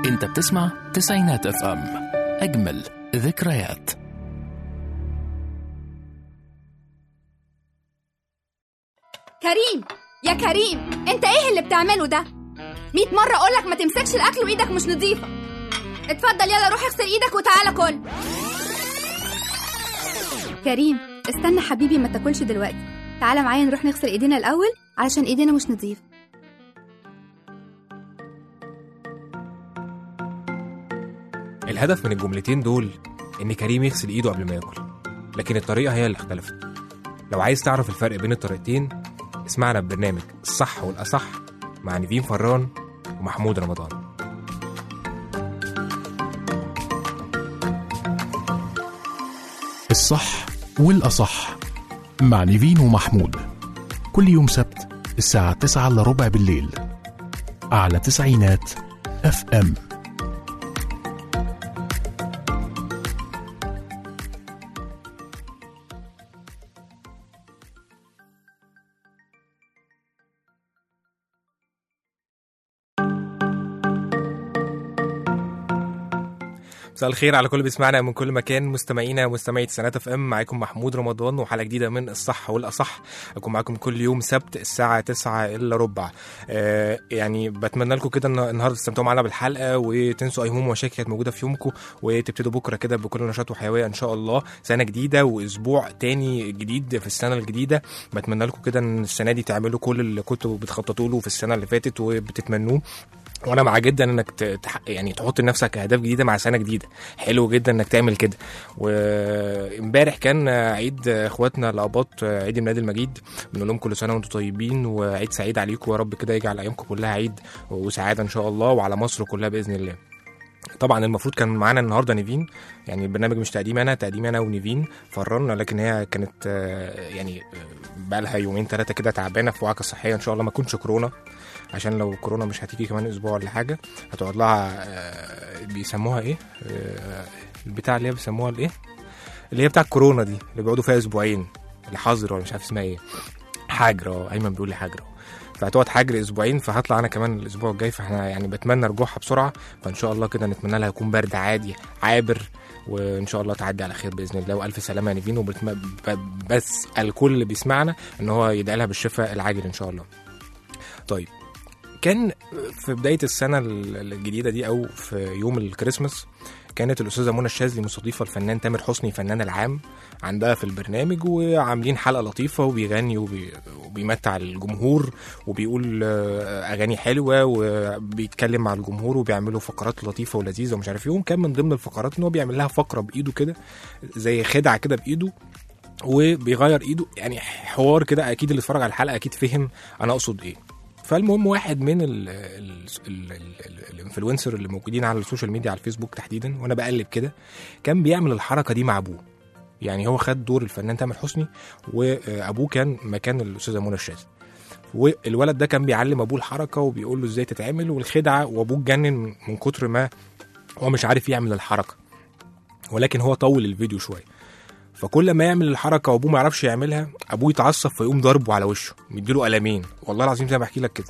انت بتسمع تسعينات اف ام، اجمل ذكريات. كريم يا كريم، انت ايه اللي بتعمله ده؟ 100 مرة اقولك ما تمسكش الاكل وايدك مش نظيفة. اتفضل يلا روح اغسل ايدك وتعالى كل. كريم استنى حبيبي، ما تاكلش دلوقتي، تعالى معايا نروح نغسل ايدينا الاول علشان ايدينا مش نظيفة. الهدف من الجملتين دول إن كريم يغسل إيده قبل ما ياكل، لكن الطريقة هي اللي اختلفت. لو عايز تعرف الفرق بين الطريقتين اسمعنا ببرنامج الصح والأصح مع نيفين فران ومحمود رمضان. الصح والأصح مع نيفين ومحمود، كل يوم سبت الساعة 9:15 بالليل على تسعينات اف ام. مساء الخير على كل بيسمعنا من كل مكان، مستمعينا ومستمعي تسعينات اف ام. معاكم محمود رمضان وحلقه جديده من الصح والاصح. اكون معاكم كل يوم سبت الساعه 9:15. يعني بتمنى لكم كده النهارده تستمتعوا معانا بالحلقه وتنسوا اي هموم ومشاكل كانت موجوده في يومكم، وتبتدوا بكره كده بكل نشاط وحيويه ان شاء الله. سنه جديده واسبوع تاني جديد في السنه الجديده. بتمنى لكم كده ان السنه دي تعملوا كل اللي كنتوا بتخططوا له في السنه اللي فاتت وبتتمنوه. وانا مع جدا انك يعني تحط لنفسك اهداف جديده مع سنه جديده. حلو جدا انك تعمل كده. وامبارح كان عيد اخواتنا الاباط، عيد الميلاد المجيد. بنقول لهم كل سنه وانتم طيبين وعيد سعيد عليكم، يا رب كده يجعل ايامكم كلها عيد وسعاده ان شاء الله، وعلى مصر كلها باذن الله. طبعا المفروض كان معانا النهارده نيفين، يعني البرنامج مش تقديم انا ونيفين فران، لكن هي كانت يعني بقى لها يومين 3 كده تعبانه في وعكه صحيه. ان شاء الله ما تكونش كورونا، عشان لو كورونا مش هتيجي كمان اسبوع ولا حاجه. هتقعد لها بيسموها ايه، البتاع اللي هي بيسموها الايه، اللي هي بتاع الكورونا دي اللي بيقعدوا فيها اسبوعين، الحظر ولا مش عارف اسمها ايه، حجر. ايمن بيقول لي حجر. فهتقعد حجر اسبوعين، فهطلع انا كمان الاسبوع الجاي. فاحنا يعني بتمنى رجوعها بسرعه، فان شاء الله كده نتمنى لها يكون برد عادي عابر، وان شاء الله تعدي على خير باذن الله. والف سلامه يا نيفين. بس الكل اللي بيسمعنا ان هو يدعي لها بالشفاء العاجل ان شاء الله. طيب، كان في بداية السنة الجديدة دي أو في يوم الكريسماس كانت الأستاذة منى الشاذلي مستضيفة الفنان تامر حسني فنان العام عندها في البرنامج، وعاملين حلقة لطيفة وبيغني وبيمتع الجمهور وبيقول أغاني حلوة وبيتكلم مع الجمهور وبيعملوا فقرات لطيفة ولذيذة ومش عارف يوم. كان من ضمن الفقرات إنه بيعمل لها فقرة بإيده كده، زي خدعة كده بإيده وبيغير إيده، يعني حوار كده. أكيد اللي اتفرج على الحلقة أكيد فهم أنا أقصد إيه. فالمهم واحد من الانفلونسر اللي موجودين على السوشيال ميديا على الفيسبوك تحديدا، وانا بقلب كده، كان بيعمل الحركه دي مع ابوه. يعني هو خد دور الفنان تامر حسني وابوه كان مكان الاستاذه منى الشاذلي، والولد ده كان بيعلم ابوه الحركه وبيقول له ازاي تتعمل والخدعه، وابوه اتجنن من كتر ما هو مش عارف يعمل الحركه، ولكن هو طول الفيديو شويه. فكل ما يعمل الحركه وابوه ما يعرفش يعملها، ابوه يتعصب فيقوم ضربه على وشه، مديله قلمين، والله العظيم زي ما بحكي لك كده.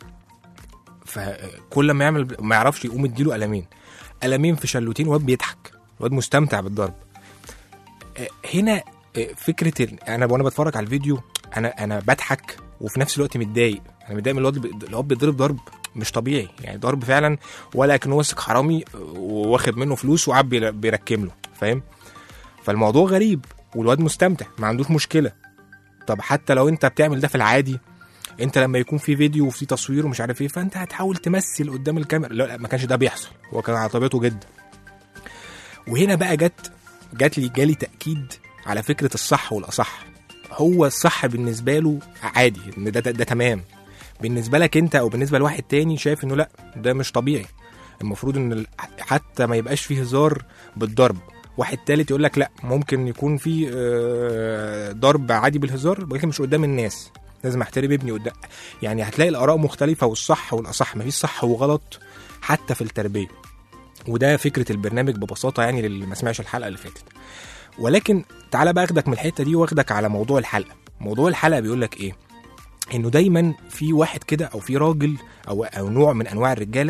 فكل ما يعمل ما يعرفش يقوم مديله قلمين في شلوتين، واد بيضحك، واد مستمتع بالضرب. هنا فكره انا وانا بتفرج على الفيديو انا بضحك وفي نفس الوقت متضايق. انا متضايق من الواد بيضرب ضرب مش طبيعي، يعني ضرب فعلا، ولا كأنه ماسك حرامي واخد منه فلوس وعب بيركم له، فاهم؟ فالموضوع غريب والواد مستمتع ما عندوش مشكله. طب حتى لو انت بتعمل ده في العادي، انت لما يكون في فيديو وفي تصوير ومش عارف ايه، فانت هتحاول تمثل قدام الكاميرا. لا، ما كانش ده بيحصل، هو كان على طبيعته جدا. وهنا بقى جالي تاكيد على فكره الصح والاصح. هو الصح بالنسبه له عادي، ان ده تمام. بالنسبه لك انت او بالنسبه لواحد تاني شايف انه لا، ده مش طبيعي، المفروض ان حتى ما يبقاش فيه هزار بالضرب. واحد تالت يقول لك لا، ممكن يكون في ضرب عادي بالهزار، ولكن مش قدام الناس، لازم احترم ابني قدام. يعني هتلاقي الاراء مختلفه، والصح والاصح، مفيش صح وغلط حتى في التربيه. وده فكره البرنامج ببساطه، يعني للي ما سمعش الحلقه اللي فاتت. ولكن تعالى بقى اخدك من الحته دي واخدك على موضوع الحلقه. موضوع الحلقه بيقول لك ايه؟ انه دايما في واحد كده او في راجل او نوع من انواع الرجاله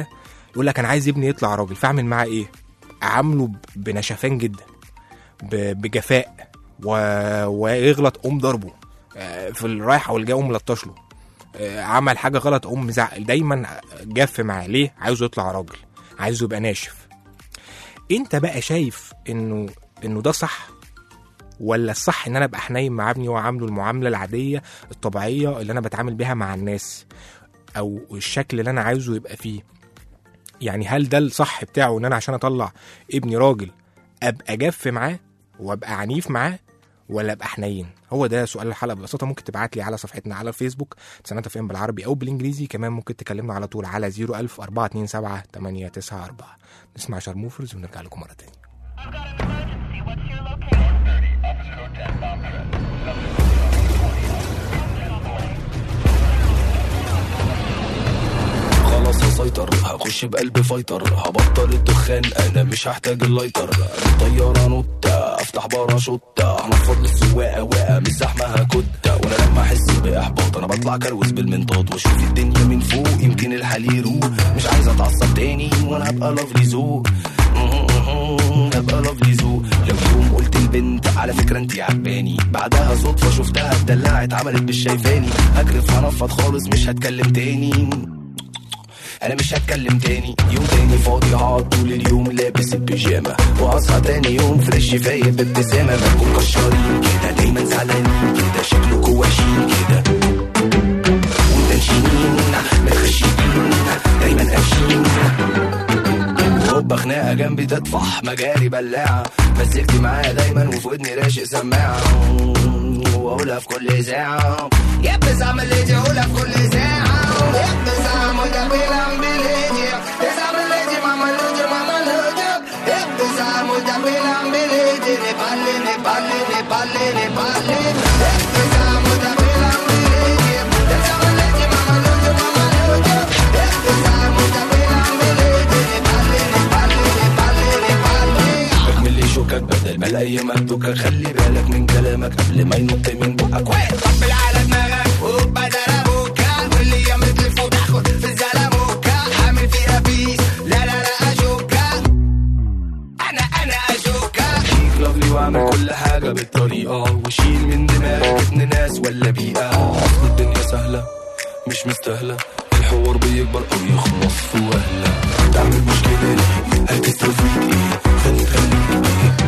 يقول لك انا عايز ابني يطلع راجل، فاعمل معاه ايه؟ اعامله بنشفان جدا، بجفاء، ويغلط قوم ضربه، في الرايحه والجاي قوم ملطش له، عمل حاجه غلط قوم مزعق، دايما جف معاه. ليه؟ عايزه يطلع راجل، عايزه يبقى ناشف. انت بقى شايف انه ده صح، ولا الصح ان انا ابقى حنين مع ابني واعامله المعامله العاديه الطبيعيه اللي انا بتعامل بيها مع الناس، او الشكل اللي انا عايزه يبقى فيه؟ يعني هل ده الصح بتاعه ان انا عشان اطلع ابني راجل ابقى جاف معاه وابقى عنيف معاه، ولا ابقى حنين؟ هو ده سؤال الحلقه ببساطه. ممكن تبعت لي على صفحتنا على الفيسبوك تسعينات اف ام بالعربي او بالانجليزي، كمان ممكن تكلمنا على طول على 01000 427 894. نسمع شارموفرز ونرجع لكم مره تانية. خلاص هسيطر، هخش بقلب فايتر، هبطل الدخان انا مش هحتاج اللايتر. الطيارة نوتة افتح باراشوتة، هنفض للسواقة واقع مش زحمة هكتة. وانا لما احس باحباط انا بطلع كروز بالمنطاد، واشوف الدنيا من فوق يمكن الحال يروق. مش عايز اتعصب تاني وانا هبقى لافلي ذوق، هبقى لافلي ذوق. لو يوم قلت البنت على فكرة انتي عجباني، بعدها صدفة شفتها اتدلعت عملت مش شايفاني، هجرف هنفض خالص مش هتكلم تاني، انا مش هتكلم تاني. يوم تاني فاضي هقعد طول اليوم لابس البيجامه، واصحى تاني يوم فريش فايق بابتسامه. بكون كشارين كده دايما زعلانين كده، شكلكوا وحشين كده ومتنشنين متخشبين دايما قافشين. هوبا خناقه جنبي تطفح مجاري بلاعه، مسكتي معايا دايما وفي ودني راشق سماعه، واقولها في كل ساعه يا بزعم اللي تقولها في كل ساعه. يا بزعم وده بيلعب بليجي، بزعم اللي ماما لوجي ماما لوجي. يا بزعم وده بيلعب بليجي، نبالي نبالي نبالي نبالي. يا بزعم وده بيلعب بليجي، بزعم اللي ماما لوجي ماما لوجي. يا بزعم وده بيلعب بليجي، نبالي نبالي نبالي نبالي. اكمل لي شوكك بدل ما الايام مهدوكة، خلي بالك من كلامك قبل ما ينط من بقك. وين طبل على دماغك وبدل ابوكا، واللي يمد لفوق تاخد في الزلموكا. عامل فيها بيس لا لا لا اشوكا، انا اشوكا. شيك لافلي واعمل كل حاجة بالطريقة، وشيل من دماغك ابن ناس ولا بيئة. اصل الدنيا سهلة مش مستاهلة، الحوار بيكبر او يخلص في وهلة. تعمل مشكلة ليه هتستفيد ايه؟ خليك ايه؟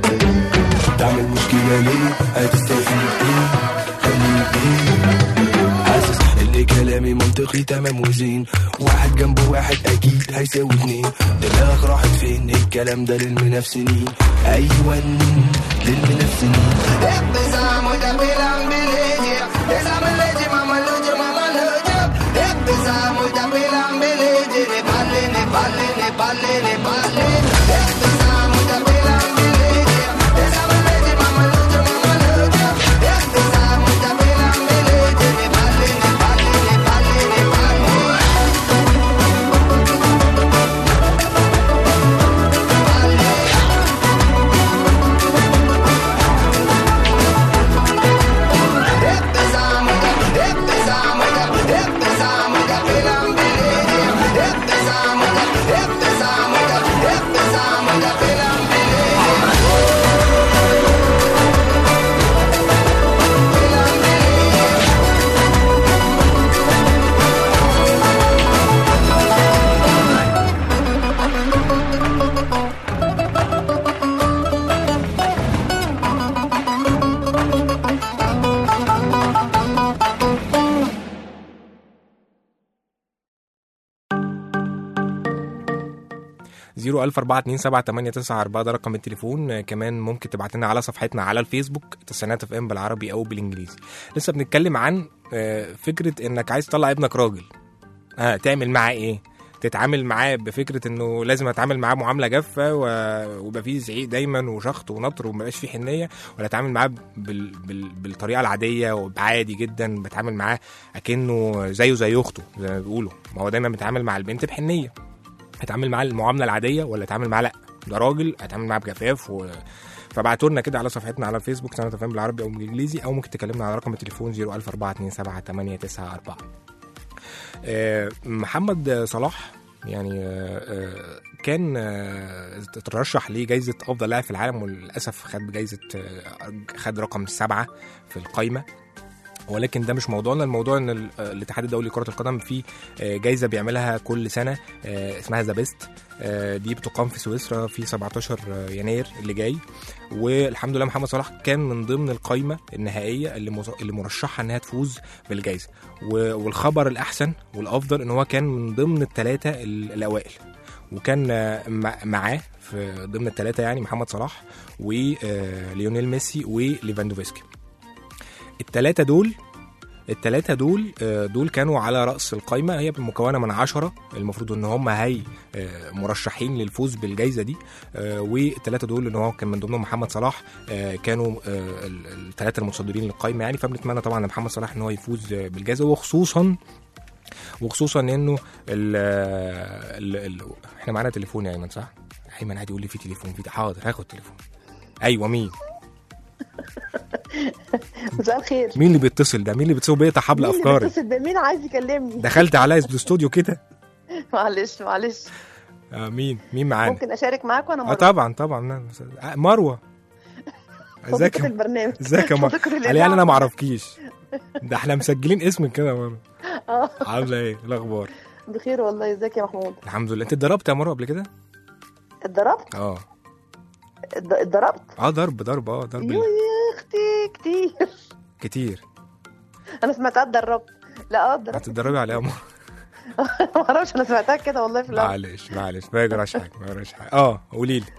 تعمل مشكلة ليه هتستفيد ايه؟ خليك ايه؟ حاسس اللي كلامي منطقي تمام وزين، واحد جنبه واحد اكيد هيساوي اتنين. دماغك راحت فين؟ الكلام ده للمنافسين، ايوه للمنافسين. ابزعم وده بيلعب بليجي، ابزعم الليجي ماما لوجي ماما لوجي. ابزعم وده بيلعب بليجي، نبالي نبالي نبالي نبالي. ابزعم وده بيلعب بليجي، ابزعم الليجي ماما لوجي ماما لوجي. ابزعم وده بيلعب بليجي، نبالي نبالي نبالي نبالي. زيرو 10427894 ده رقم التليفون. كمان ممكن تبعت لنا على صفحتنا على الفيسبوك تسعينات اف ام بالعربي او بالانجليزي. لسه بنتكلم عن فكره انك عايز تطلع ابنك راجل، تعمل معاه ايه؟ تتعامل معاه بفكره انه لازم اتعامل معاه معامله جافه ويبقى فيه زعيق دايما وشخط ونطر ومبقاش فيه حنيه، ولا اتعامل معاه بالطريقه العاديه وعادي جدا بتعامل معاه اكنه زيه زي اخته زي ما بيقولوا؟ ما هو دايما بيتعامل مع البنت بحنيه. هتعامل معاه المعامله العاديه ولا اتعامل معاه لا ده راجل اتعامل معاه بجفاف فبعتوا لنا كده على صفحتنا على الفيسبوك سنة فهم بالعربي او بالانجليزي، او ممكن تكلمنا على رقم التليفون 010427894. محمد صلاح يعني كان ترشح لجائزة أفضل لاعب في العالم، وللأسف خد جائزة خد رقم 7 في القائمة. ولكن ده مش موضوعنا. الموضوع ان الاتحاد الدولي لكرة القدم فيه جايزة بيعملها كل سنة اسمها ذا بيست. دي بتقام في سويسرا في 17 يناير اللي جاي. والحمد لله محمد صلاح كان من ضمن القائمة النهائية اللي مرشحة انها تفوز بالجائزة. والخبر الأحسن والأفضل ان هو كان من ضمن الثلاثة الأوائل، وكان معاه في ضمن الثلاثة يعني محمد صلاح وليونيل ميسي وليفاندوفسكي. التلاتة دول كانوا على رأس القائمة. هي مكونة من 10 المفروض ان هم هي مرشحين للفوز بالجائزة دي. والتلاتة دول ان هو كان من ضمنهم محمد صلاح، كانوا التلاتة المتصدرين للقائمة يعني. فبنتمنى طبعا لمحمد صلاح ان هو يفوز بالجائزة، وخصوصا انه احنا معانا تليفون يا ايمن صح؟ ايمن قاعد يقول لي في تليفون. حاضر هاخد تليفون. ايوه مين؟ مساء الخير. مين اللي بيتصل ده؟ مين اللي بيتصل بيقطع حبل افكاري؟ مين عايز يكلمني؟ دخلت على الاستوديو كده. معلش مين معانا؟ ممكن اشارك معاك وانا مروه؟ طبعا مروه. ازيك البرنامج؟ ازيك يا مروه؟ قال يعني انا ما اعرفكيش، ده احنا مسجلين اسمك كده يا مروه. عامله ايه الاخبار؟ بخير والله. ازيك يا محمود؟ الحمد لله. انت اتضربت يا مروه قبل كده؟ اتضربت؟ اتضربت؟ ضرب يا اختي كتير. انا سمعتها اتضربت. لا اتضربت. هتتدربي على ايه يا مروه؟ ما اعرفش، انا سمعتها كده والله في الاول. معلش ما يجراش حاجه. قولي لي.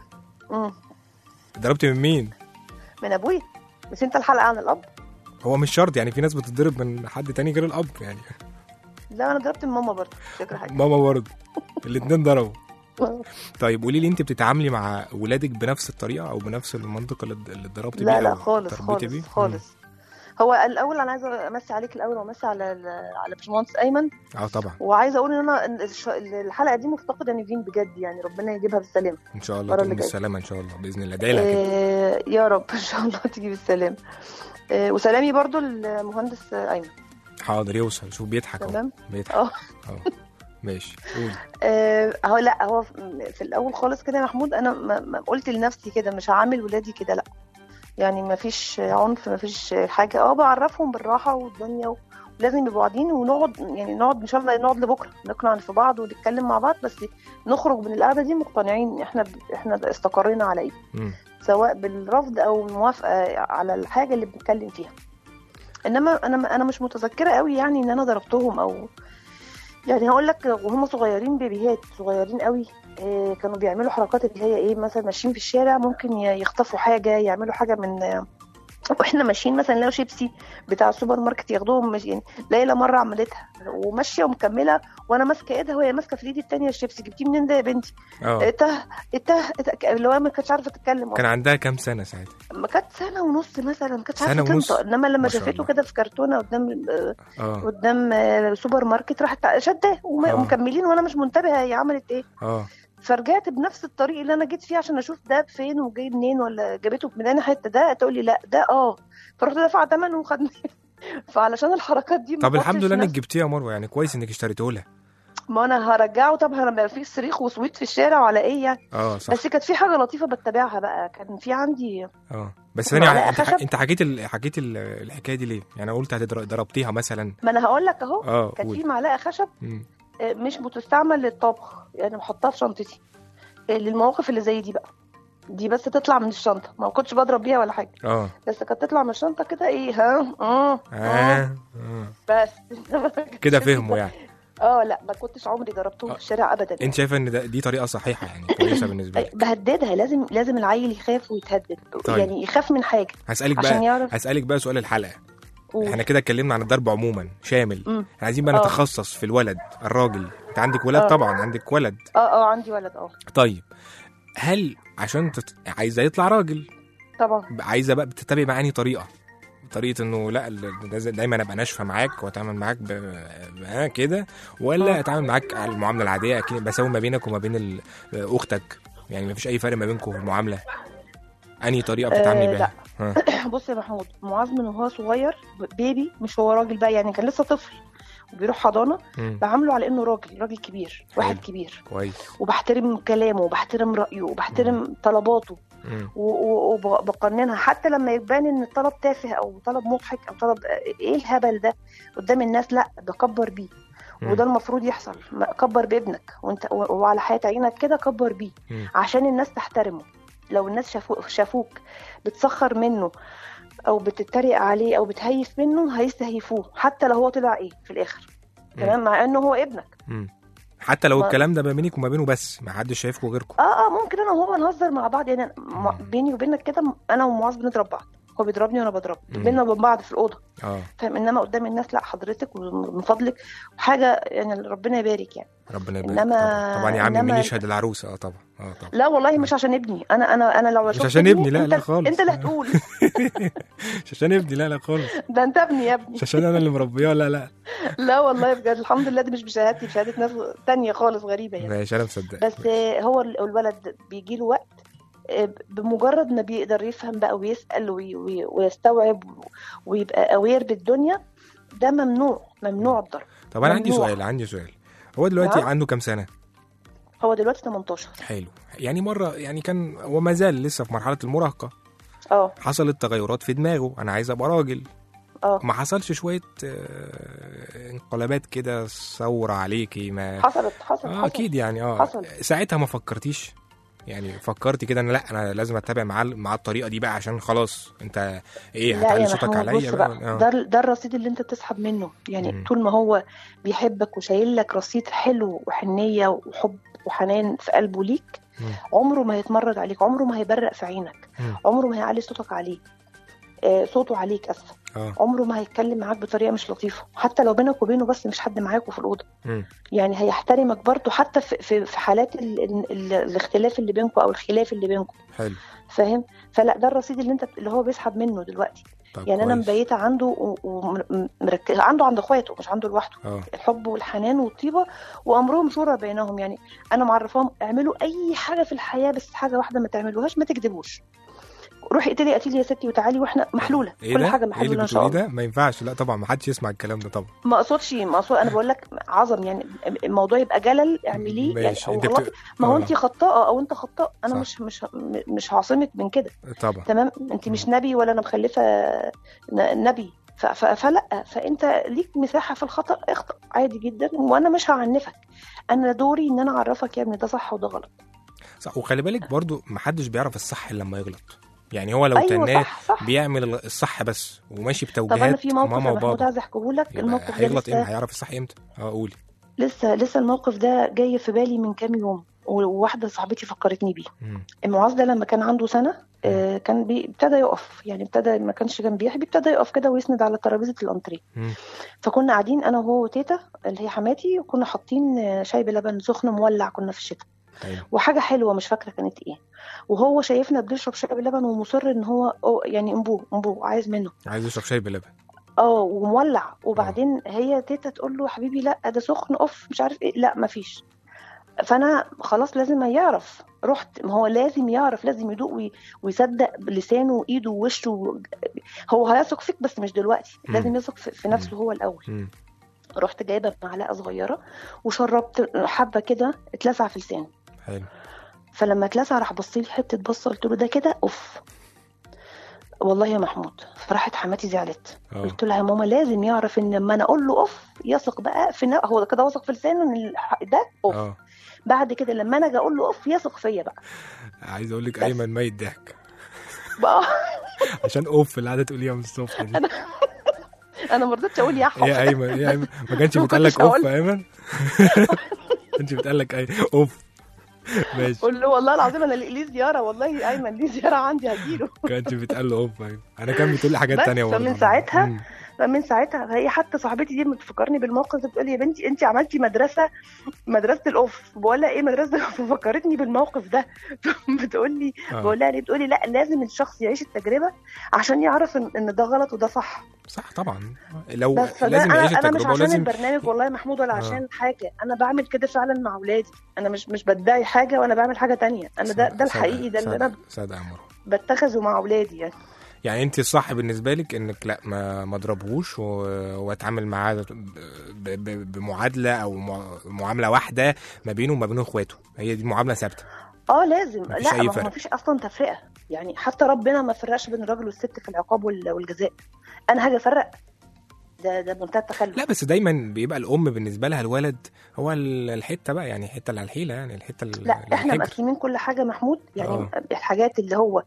اتضربتي من مين؟ من ابويا. مش انت الحلقه عن الاب؟ هو مش شرط يعني، في ناس بتتضرب من حد تاني غير الاب يعني. لا انا ضربت من ماما برضه. فكره حاجه. ماما برضه. الاثنين ضربوا. طيب قولي لي، انت بتتعاملي مع ولادك بنفس الطريقه او بنفس المنطق اللي اتضربتي بيه؟ لا خالص. هو الاول انا عايزه امسي عليك الاول، وامسي على باشمهندس ايمن. طبعا. وعايزه اقول ان انا الحلقه دي مفتقده نيفين بجد يعني. ربنا يجيبها بالسلامه ان شاء الله. تيجي بالسلامه ان شاء الله باذن الله. ادعي لها كده. يا رب ان شاء الله تيجي بالسلامه. وسلامي برضو للمهندس ايمن. حاضر يوصل. شوف بيضحك اهو. بيضحك. ماشي قولي. هو في الاول خالص كده يا محمود، انا ما قلت لنفسي كده مش هعامل ولادي كده. لا يعني ما فيش عنف، ما فيش حاجه. بعرفهم بالراحه والدنيا، ولازم يبقوا قاعدين ونقعد ان شاء الله نقعد لبكره نقنع في بعض ونتكلم مع بعض، بس نخرج من القعده دي مقتنعين احنا استقرينا على ايه، سواء بالرفض او الموافقه على الحاجه اللي بنتكلم فيها. انما انا مش متذكره قوي يعني ان انا ضربتهم، او يعني هقول لك وهم صغيرين، بيبيهات صغيرين قوي، كانوا بيعملوا حركات اللي هي ايه، مثلا ماشيين في الشارع ممكن يخطفوا حاجه، يعملوا حاجه من واحنا ماشيين مثلا لو شيبسي بتاع السوبر ماركت ياخدوهم. يعني ليلى مره عملتها وماشيه ومكمله وانا ماسكه ايدها وهي ماسكه في ايدي الثانيه الشيبسي. جبتيه منين ده يا بنتي؟ اللي هو ما كانتش عارفه تتكلم. كان عندها كام سنه ساعتها؟ ما كانت سنه ونص مثلا، ما كانتش عارفه تنطق. انما لما شافته كده في كرتونه قدام سوبر ماركت راحت شده ومكملين وانا مش منتبهه هي عملت ايه. فرجعت بنفس الطريق اللي انا جيت فيه عشان اشوف ده فين وجاي منين، ولا جابته من اي حته. ده تقول لي لا ده فرحت دافعه ثمن وخدني. فعلشان الحركات دي. طب الحمد لله انك جبتيه يا مروه، يعني كويس انك اشتريته لها. ما انا هرجعه. طب ما في صريخ وصويت في الشارع ولا ايه يعني. صح. بس كانت في حاجه لطيفه بتتابعها بقى. كان في عندي بس ثانيه، انت حكيت الحكايه دي ليه؟ يعني انا قلت ضربتيها مثلا. ما انا هقول لك اهو. كانت في معلقه خشب مش بتستعمل للطبخ، يعني بحطها في شنطتي للمواقف اللي زي دي بقى. دي بس تطلع من الشنطه، ما كنتش بضرب بيها ولا حاجه. بس كانت تطلع من الشنطه كده ايه. بس كده فهموا يعني. لا ما كنتش عمري ضربتهم في الشارع ابدا. انت شايفه ان دي طريقه صحيحه يعني كويسه بالنسبه لك؟ بهددها. لازم العيل يخاف ويتهدد. طيب. يعني يخاف من حاجه. هسألك بقى سؤال الحلقه. احنا كده اتكلمنا عن الضرب عموما شامل. احنا عايزين بقى نتخصص في الولد الراجل. انت عندك ولاد طبعا. عندك ولد. عندي ولد. طيب هل عشان عايزه يطلع راجل طبعا عايزه بقى بتتبعي معاني طريقه انه لا دايما ابقى ناشفه معاك واتعامل معاك كده، ولا اتعامل معاك على المعامله العاديه اكيد بساوي ما بينك وما بين اختك، يعني ما فيش اي فرق ما بينكم في المعامله؟ انهي طريقه بتتعاملي بيها؟ بص يا محمود، معاذ من وهو صغير بيبي، مش هو راجل بقى يعني، كان لسه طفل بيروح حضانه بعامله على انه راجل كبير، واحد كبير كويس، وبحترم كلامه وبحترم رايه وبحترم طلباته وبقننها. حتى لما يبان ان الطلب تافه او طلب مضحك او طلب ايه الهبل ده قدام الناس، لا بكبر بيه. وده المفروض يحصل، كبر بابنك وانت وعلى حياة عينك كده، كبر بيه عشان الناس تحترمه. لو الناس شافوك بتسخر منه او بتتريق عليه او بتهيف منه، هيستهيفوه حتى لو هو طلع ايه في الاخر. تمام، مع انه هو ابنك. حتى لو الكلام ده ما بينك وما بينه بس، ما حدش شايفكم غيركم. ممكن انا وهو نهزر مع بعض يعني. بيني وبينك كده، انا ومعاذ بنضرب بعض، هو بيضربني وانا بضربه بيننا وبين بعض في الاوضه. فاهم؟ انما قدام الناس لا، حضرتك ومن فضلك حاجه يعني، ربنا يبارك يعني. ربنا يبارك. طبعا يا عمي مين يشهد العروسه؟ طبعا لا والله مش عشان ابني، انا لو مش عشان ابني، لا خالص. انت اللي هتقول. مش عشان ابني، لا خالص. ده انت ابني يا ابني. مش عشان انا اللي مربيه، لا لا والله بجد الحمد لله، دي مش بشهادتي، بشهاده ناس تانية خالص غريبه يعني. ماشي انا مصدق. بس هو الولد بيجي له وقت بمجرد ما بيقدر يفهم بقى ويسأل ويستوعب ويبقى أوير بالدنيا، ده ممنوع الضرب. طب أنا عندي سؤال. هو دلوقتي عنده كام سنة؟ هو دلوقتي 18. حلو. يعني مرة يعني كان وما زال لسه في مرحلة المراهقة. حصلت تغيرات في دماغه، أنا عايز أبقى راجل. ما حصلش شوية انقلابات كده ثورة عليكي؟ ما حصلت أكيد يعني. حصل. ساعتها ما فكرتيش يعني؟ فكرتي كده انا لازم اتابع مع الطريقه دي بقى، عشان خلاص انت ايه هتعلي صوتك عليا بقى؟ ده الرصيد اللي انت بتسحب منه يعني. طول ما هو بيحبك وشايل لك رصيد حلو وحنيه وحب وحنان في قلبه ليك، عمره ما هيتمرد عليك، عمره ما هيبرق في عينك، عمره ما هيعلي صوتك عليه، صوته عليك اسف. عمره ما هيتكلم معاك بطريقه مش لطيفه، حتى لو بينك وبينه بس مش حد معاكوا في الاوضه. يعني هيحترمك برضو حتى في حالات الاختلاف اللي بينكم او الخلاف اللي بينكم. حلو. فاهم؟ فلا ده الرصيد اللي هو بيسحب منه دلوقتي. يعني كويس. انا مبيته عنده ومركز عنده عند اخواته، مش عنده لوحده. الحب والحنان والطيبه وامرهم شورى بينهم. يعني انا معرفاهم اعملوا اي حاجه في الحياه، بس حاجه واحده ما تعملوهاش، ما تكذبوش. روحي اقتلي قتيل يا ستي وتعالي، واحنا محلوله. كل حاجه محلوله ان شاء الله. ده ما ينفعش. لا طبعا ما حدش يسمع الكلام ده طبعا. ما اقصدش انا بقول لك عظم يعني. الموضوع يبقى جلل اعمليه يعني. ما هو انت خطاءه او انت خطاء، انا صح. مش هعصمك من كده طبعا. تمام؟ انت مش نبي ولا انا مخلفه نبي. فلا، فانت ليك مساحه في الخطا، اخطأ عادي جدا، وانا مش هعنفك. انا دوري ان انا اعرفك يا ابني ده صح وده غلط. صح. وخلي بالك برضو محدش بيعرف الصح لما يغلط. يعني هو لو تناه بيعمل الصح بس وماشي بتوجيهات ماما وبابا. طب انا في موقف محمود عايز احكيه لك. الموقف ده هيغلط امتى؟ هيعرف الصح امتى؟ قولي. لسه الموقف ده جاي في بالي من كام يوم، وواحده صاحبتي فكرتني بيه. المعاذ ده لما كان عنده سنه كان ابتدى يقف يعني. ما كانش جنبي، ابتدى يقف كده ويسند على ترابيزه الانتريه. فكنا قاعدين انا وهو وتيتا اللي هي حماتي، وكنا حاطين شاي بلبن سخن مولع، كنا في الشتاء. وحاجه حلوه مش فاكره كانت ايه. وهو شايفنا بنشرب شاي بلبن ومصر ان هو يعني انبوه عايز منه، عايز يشرب شاي بلبن ومولع. وبعدين هي تيتا تقول له حبيبي لا ده سخن مش عارف ايه، لا مفيش. فانا خلاص لازم يعرف. رحت، ما هو لازم يعرف، لازم يدوق ويصدق بلسانه وايده ووشه. هو هيثق فيك بس مش دلوقتي. لازم يثق في نفسه هو الاول. رحت جايبه معلقه صغيره وشربت حبه كده، اتلسع في لسانه. حلو. فلما اتلسع راح بصيلي حته بصه، قلت له ده كده والله يا محمود. فراحت حماتي زعلت. قلت لها يا ماما لازم يعرف ان لما انا اقول له يثق بقى في هو كده واثق في لسانه ان ده بعد كده لما انا اجي اقول له يثق فيا بقى. عايز اقول لك ايمن ميت ضحك بقى عشان اللي قاعده تقوليها من الصبح دي. انا ما رضيتش اقول يا ايمن ما كانش بيتقال لك يا ايمن. ما كانش بيتقال لك ماشي. قول له والله العظيم انا ليه زياره، والله ايمن ليه زياره عندي هجيله. كانش بيتقال له انا كان بتقول لي حاجات تانية برضه. فمن ساعتها هي حتى صاحبتي دي بتفكرني بالموقف ده، بتقول لي يا بنتي انت عملتي مدرسه بقول لها ايه مدرسه؟ ففكرتني بالموقف ده. بتقول لي بقول لها ليه؟ بتقول لي لا لازم الشخص يعيش التجربه عشان يعرف ان ده غلط وده صح طبعا. لو لازم يعيش التجربه. انا مش عشان البرنامج والله يا محمود ولا عشان حاجه، انا بعمل كده فعلا مع اولادي. انا مش بدعي حاجه وانا بعمل حاجه تانية. انا ده الحقيقي، ده اللي انا بتخذه مع اولادي يعني انت الصح بالنسبه لك انك لا ما اضربهوش واتعامل معاه بمعادله او معامله واحده ما بينه وما بين اخواته، هي دي معامله ثابته. لازم. مفيش لا ما فيش اصلا تفرقه، يعني حتى ربنا ما فرقش بين الراجل والست في العقاب والجزاء. انا هاجي افرق؟ ده منتهى التخلف. لا بس دايما بيبقى الام بالنسبه لها الولد هو الحته بقى، يعني الحته اللي على الحيله، يعني الحته لا احنا مقسمين كل حاجه محمود، يعني الحاجات اللي هو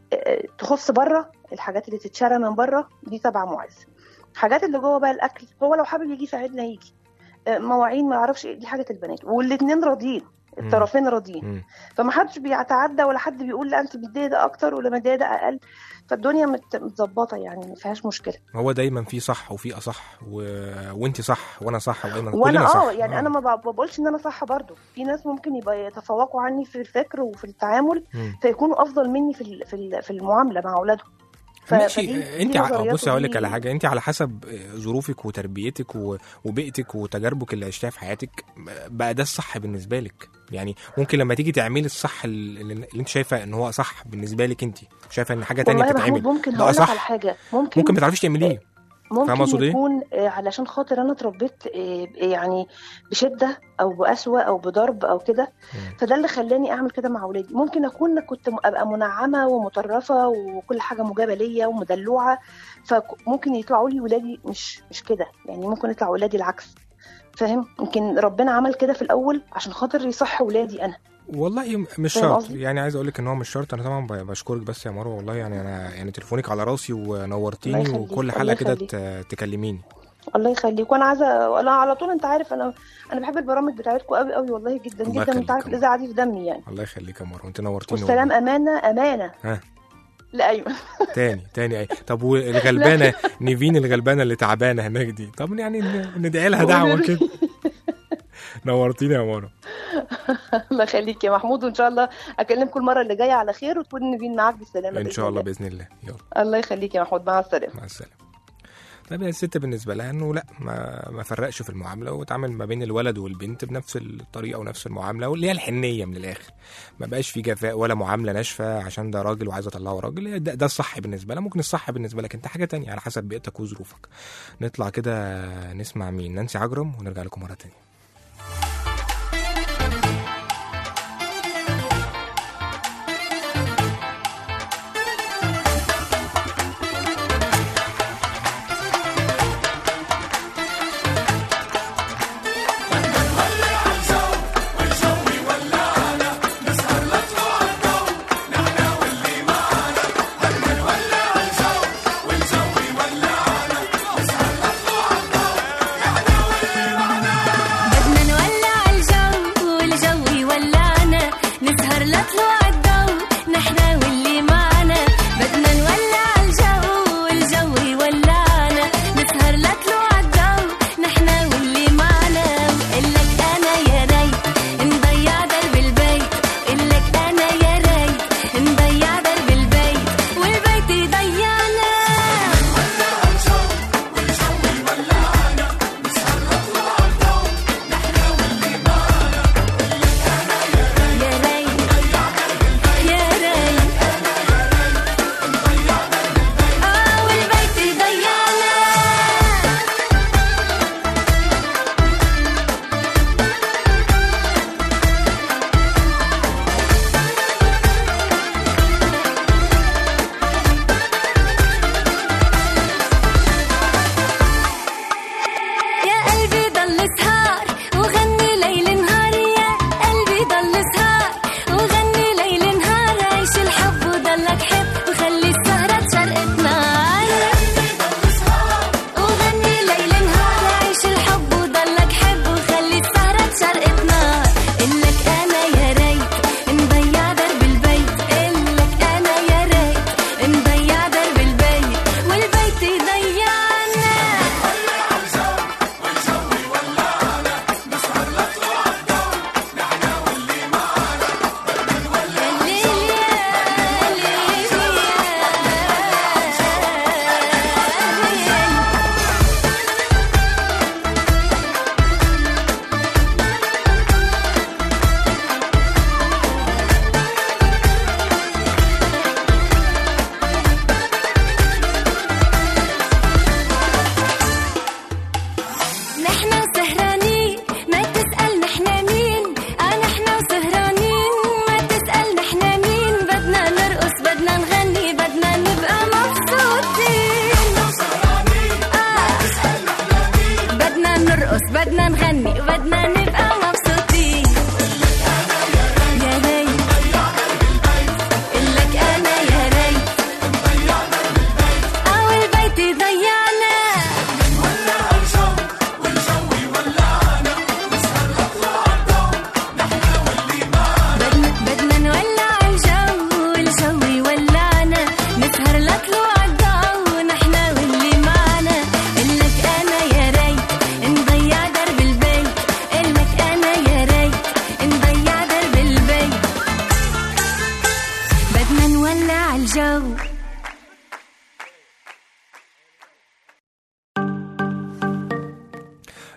تخص بره، الحاجات اللي تتشرى من بره دي تبع معاذ. الحاجات اللي جوه بقى الاكل، هو لو حابب يجي يساعدنا يجي، مواعين ما اعرفش دي حاجه البنات، والاثنين راضيين، الطرفين راضيين، فما حدش بيتعدى ولا حد بيقول لا انت مديه ده اكتر ولا مديه ده اقل، فالدنيا متظبطه يعني ما فيهاش مشكله. هو دايما في صح وفي اصح وانت صح وانا صح وانا صح. يعني انا ما بقولش ان انا صح برضو، في ناس ممكن يبقى يتفوقوا عني في الفكر وفي التعامل فيكونوا افضل مني في المعامله مع اولادهم. ماشي. انت بصي هقول لك على حاجه، انت على حسب ظروفك وتربيتك وبيئتك وتجاربك اللي عشتها في حياتك بقى ده الصح بالنسبه لك. يعني ممكن لما تيجي تعملي الصح اللي انت شايفه ان هو صح بالنسبه لك، انت شايفه ان حاجه تانية بتتعمل ممكن هقول لك على حاجه، ممكن ما تعرفيش تعمليه، ممكن يكون علشان خاطر انا اتربيت يعني بشده او بقسوه او بضرب او كده، فده اللي خلاني اعمل كده مع اولادي. ممكن كنت ابقى منعمه ومطرفه وكل حاجه مجابه ليا ومدلوعه، فممكن يطلعوا لي ولادي مش كده، يعني ممكن يطلع ولادي العكس، فاهم؟ يمكن ربنا عمل كده في الاول عشان خاطر يصح ولادي انا. والله مش شرط، يعني عايز اقول لك ان هو مش شرط. انا طبعا بشكرك بس يا مروه، والله يعني انا يعني تليفونك على راسي ونورتيني، وكل حلقه كده تكلميني. الله يخليك. وانا عايزه انا على طول، انت عارف انا بحب البرامج بتاعتكم قوي قوي والله، جدا جدا. انت عارف الاذاعه دي في دمي يعني. الله يخليك يا مروه، انت نورتيني. والسلام امانه. لا ايوه تاني اي. طب والغلبانه نيفين الغلبانه اللي تعبانه هناك دي، طب يعني ندعي لها دعوه كده. نورتيني يا مروه. الله يخليك يا محمود، وان شاء الله اكلمك كل مره اللي جايه على خير وتكون نيفين معاك بالسلامه ان شاء الله باذن الله. يلا الله يخليك يا محمود، مع السلامه. مع السلامه. طيب يا الست بالنسبه لها انه لا ما فرقش في المعامله، وتعامل ما بين الولد والبنت بنفس الطريقه ونفس المعامله، واللي هي الحنيه من الاخر، ما بقاش في جفاء ولا معامله ناشفه عشان ده راجل وعايز اطلعه راجل. ده الصح بالنسبه لها. ممكن الصح بالنسبه لك انت حاجه تانية على حسب بيئتك وظروفك. نطلع كده نسمع مين؟ نانسي عجرم، ونرجع لكم مره تانية.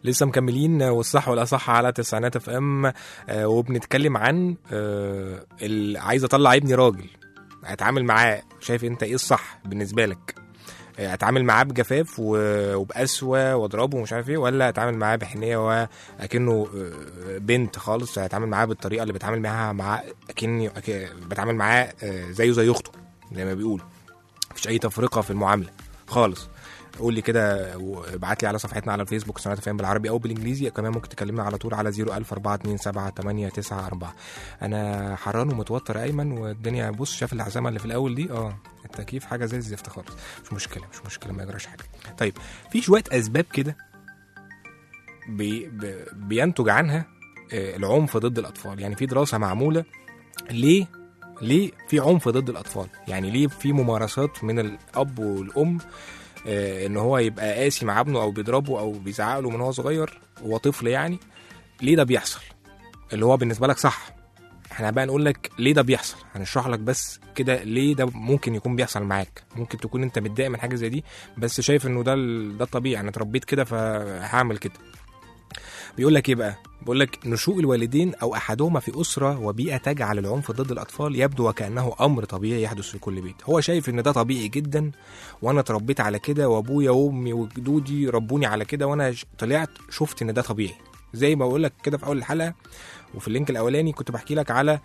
لسه مكملين والصح والاصح على تسعينات اف ام، وبنتكلم عن عايز اطلع ابني راجل، اتعامل معاه، شايف انت ايه الصح بالنسبه لك؟ اتعامل معاه بجفاف وبقسوه واضربه ومش عارف ايه، ولا اتعامل معاه بحنيه واكنه بنت خالص، اتعامل معاه بالطريقه اللي بتعامل معاه اكني بتعامل معاه زيه زي اخته زي ما بيقول، مفيش اي تفرقه في المعامله خالص. قول لي كده وابعت لي على صفحتنا على الفيسبوك تسعينات اف ام بالعربي او بالانجليزي، كمان ممكن تكلمنا على طول على 004278994. انا حران ومتوتر ايمن، والدنيا بص شاف العزامه اللي في الاول دي، التكييف حاجه زي الزفت خالص، مش مشكله ما يجراش حاجه. طيب في شويه اسباب كده بينتج عنها العنف ضد الاطفال. يعني في دراسه معموله ليه في عنف ضد الاطفال، يعني ليه في ممارسات من الاب والام ان هو يبقى قاسي مع ابنه او بيضربه او بيزعق له من هو صغير وهو طفل. يعني ليه ده بيحصل؟ اللي هو بالنسبه لك صح، احنا بقى نقول لك ليه ده بيحصل، هنشرح لك بس كده ليه ده ممكن يكون بيحصل معاك. ممكن تكون انت متضايق من حاجه زي دي بس شايف انه ده الطبيعي، انا اتربيت كده فهعمل كده. بيقول لك ايه بقى؟ بيقول لك نشوء الوالدين او احدهما في اسره وبيئه تجعل العنف ضد الاطفال يبدو وكانه امر طبيعي يحدث في كل بيت. هو شايف ان ده طبيعي جدا، وانا اتربيت على كده، وابويا وامي وجدودي ربوني على كده، وانا طلعت شفت ان ده طبيعي. زي ما بقول لك كده في اول الحلقه وفي اللينك الاولاني كنت بحكي لك على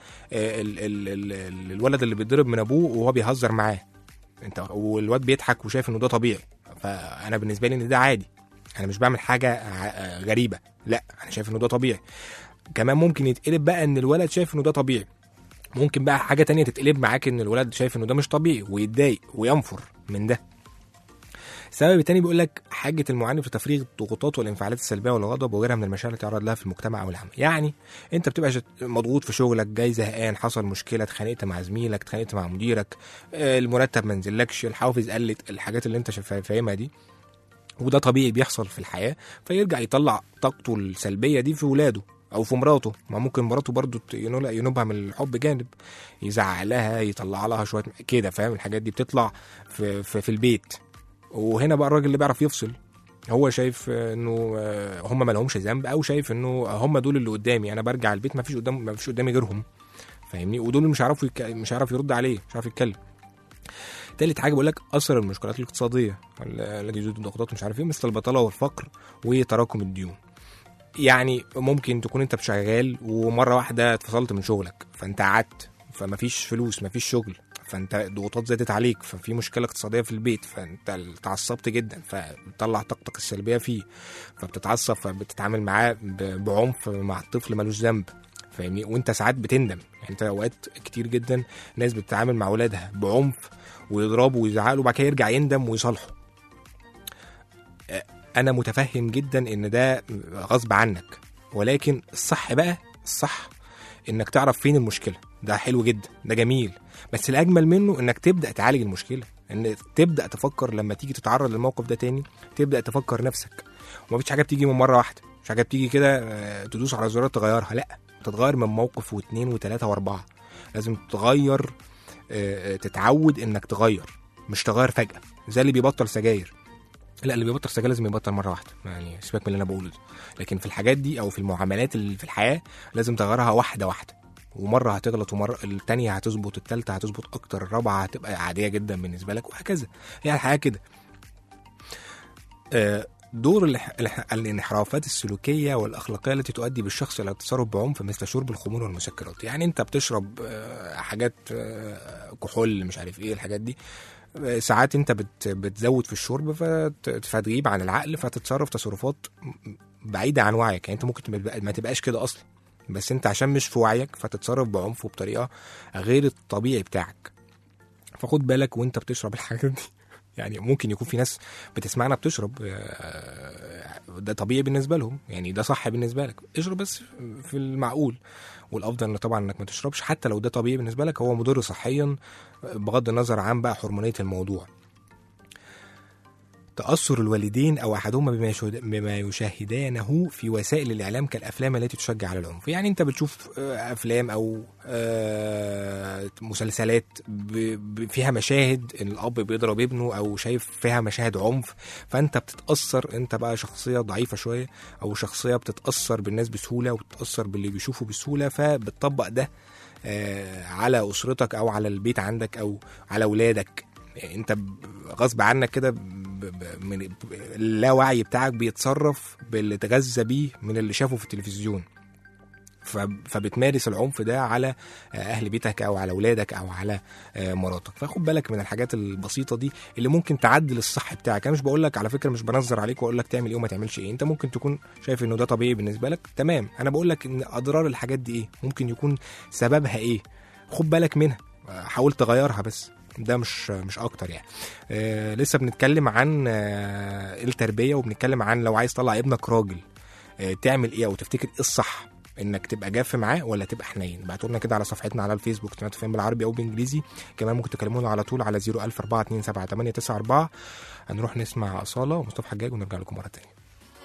الولد اللي بيتضرب من ابوه وهو بيهزر معاه، انت والواد بيضحك وشايف انه ده طبيعي. فانا بالنسبه لي ان ده عادي، انا مش بعمل حاجه غريبه، لا انا شايف انه ده طبيعي. كمان ممكن يتقلب بقى ان الولد شايف انه ده طبيعي، ممكن بقى حاجه تانية تتقلب معاك ان الولد شايف انه ده مش طبيعي ويتضايق وينفر من ده. السبب التاني بيقول لك حاجه المعنف لتفريغ الضغوطات والانفعالات السلبيه والغضب وغيرها من المشاعر اللي تعرض لها في المجتمع او العمل. يعني انت بتبقى مضغوط في شغلك، جاي زهقان، حصل مشكله، اتخانقت مع زميلك، اتخانقت مع مديرك، المرتب ما نزلكش، الحوافز قلت، الحاجات اللي انت فاهمها دي، وده طبيعي بيحصل في الحياة. فيرجع يطلع طاقته السلبية دي في ولاده أو في مراته. ما ممكن مراته برضو ينوبها من الحب جانب، يزعق لها، يطلع لها شوية كده، فاهم؟ الحاجات دي بتطلع في البيت. وهنا بقى الراجل اللي بيعرف يفصل، هو شايف انه هم ما لهمش ذنب، او شايف انه هم دول اللي قدامي، انا برجع البيت ما فيش قدامي غيرهم، فاهمني؟ ودول مش عارف يرد عليه، مش عارف يتكلم. تالت حاجه بقول لك اثر المشكلات الاقتصاديه التي تزيد الضغوطات مش عارف ايه، مثل البطاله والفقر وتراكم الديون. يعني ممكن تكون انت شغال ومره واحده اتفصلت من شغلك، فانت قعدت، فمفيش فلوس، مفيش شغل، فانت ضغوطات زادت عليك، ففي مشكله اقتصاديه في البيت، فانت اتعصبت جدا، فبتطلع طاقتك السلبيه فيه، فبتتعصب، فبتتعامل معاه بعنف مع الطفل ملوش ذنب، فاهمني؟ وانت ساعات بتندم. يعني انت اوقات كتير جدا ناس بتتعامل مع اولادها بعنف ويضربه ويزعله وبعد كده يرجع يندم ويصالحه. انا متفهم جدا ان ده غصب عنك، ولكن الصح بقى انك تعرف فين المشكله. ده حلو جدا، ده جميل، بس الاجمل منه انك تبدا تعالج المشكله، ان تبدا تفكر لما تيجي تتعرض للموقف ده تاني، تبدا تفكر نفسك. ومفيش حاجه بتيجي من مره واحده، مش حاجه بتيجي كده تدوس على زرار تغيرها، لا، تتغير من موقف واثنين وثلاثه واربعه. لازم تغير، تتعود انك تغير، مش تغير فجأة زي اللي بيبطل سجاير. لا، اللي بيبطل سجاير لازم يبطل مرة واحدة، يعني سيبك من اللي انا بقوله ده. لكن في الحاجات دي او في المعاملات اللي في الحياة لازم تغيرها واحدة واحدة، ومرة هتغلط ومرة التانية هتظبط، التالتة هتظبط اكتر، الرابعة هتبقى عادية جدا بالنسبة لك، وهكذا. هي الحياة كده. دور الانحرافات السلوكية والأخلاقية التي تؤدي بالشخص إلى التصرف بعنف مثل شرب الخمور والمسكرات. يعني أنت بتشرب حاجات كحول مش عارف إيه الحاجات دي، ساعات أنت بتزود في الشرب فتغيب عن العقل، فتتصرف تصرفات بعيدة عن وعيك. يعني أنت ممكن ما تبقاش كده أصلا، بس أنت عشان مش في وعيك فتتصرف بعنف وبطريقة غير الطبيعي بتاعك. فخد بالك وأنت بتشرب الحاجات دي. يعني ممكن يكون في ناس بتسمعنا بتشرب، ده طبيعي بالنسبة لهم، يعني ده صح بالنسبة لك، اشرب بس في المعقول. والأفضل طبعا انك ما تشربش، حتى لو ده طبيعي بالنسبة لك، هو مضر صحيا بغض النظر عن بقى حرمانية الموضوع. تأثر الوالدين أو أحدهما بما يشاهدانه في وسائل الإعلام كالأفلام التي تشجع على العنف. يعني أنت بتشوف أفلام أو مسلسلات فيها مشاهد الأب بيضرب ابنه أو شايف فيها مشاهد عنف، فأنت بتتأثر، أنت بقى شخصية ضعيفة شوية أو شخصية بتتأثر بالناس بسهولة وبتتأثر باللي بيشوفه بسهولة، فبتطبق ده على أسرتك أو على البيت عندك أو على أولادك. انت غصب عنك كده من اللاوعي بتاعك بيتصرف باللي اتغذى بيه من اللي شافه في التلفزيون، فبتمارس العنف ده على اهل بيتك او على اولادك او على مراتك. فخد بالك من الحاجات البسيطه دي اللي ممكن تعدل الصح بتاعك. انا مش بقول لك على فكره، مش بنظر عليك واقول لك تعمل ايه وما تعملش ايه، انت ممكن تكون شايف انه ده طبيعي بالنسبه لك، تمام. انا بقول لك ان اضرار الحاجات دي ايه، ممكن يكون سببها ايه، خد بالك منها، حاول تغيرها، بس ده مش اكتر يعني. لسه بنتكلم عن التربيه، وبنتكلم عن لو عايز تطلع ابنك راجل تعمل ايه، او تفتكر ايه الصح، انك تبقى جاف معاه ولا تبقى حنين. بعتوا لنا كده على صفحتنا على الفيسبوك سمعت فين بالعربي او بالانجليزي. كمان ممكن تكلمونا على طول على 004278994. هنروح نسمع أصالة ومصطفى حجاج ونرجع لكم مره تانية.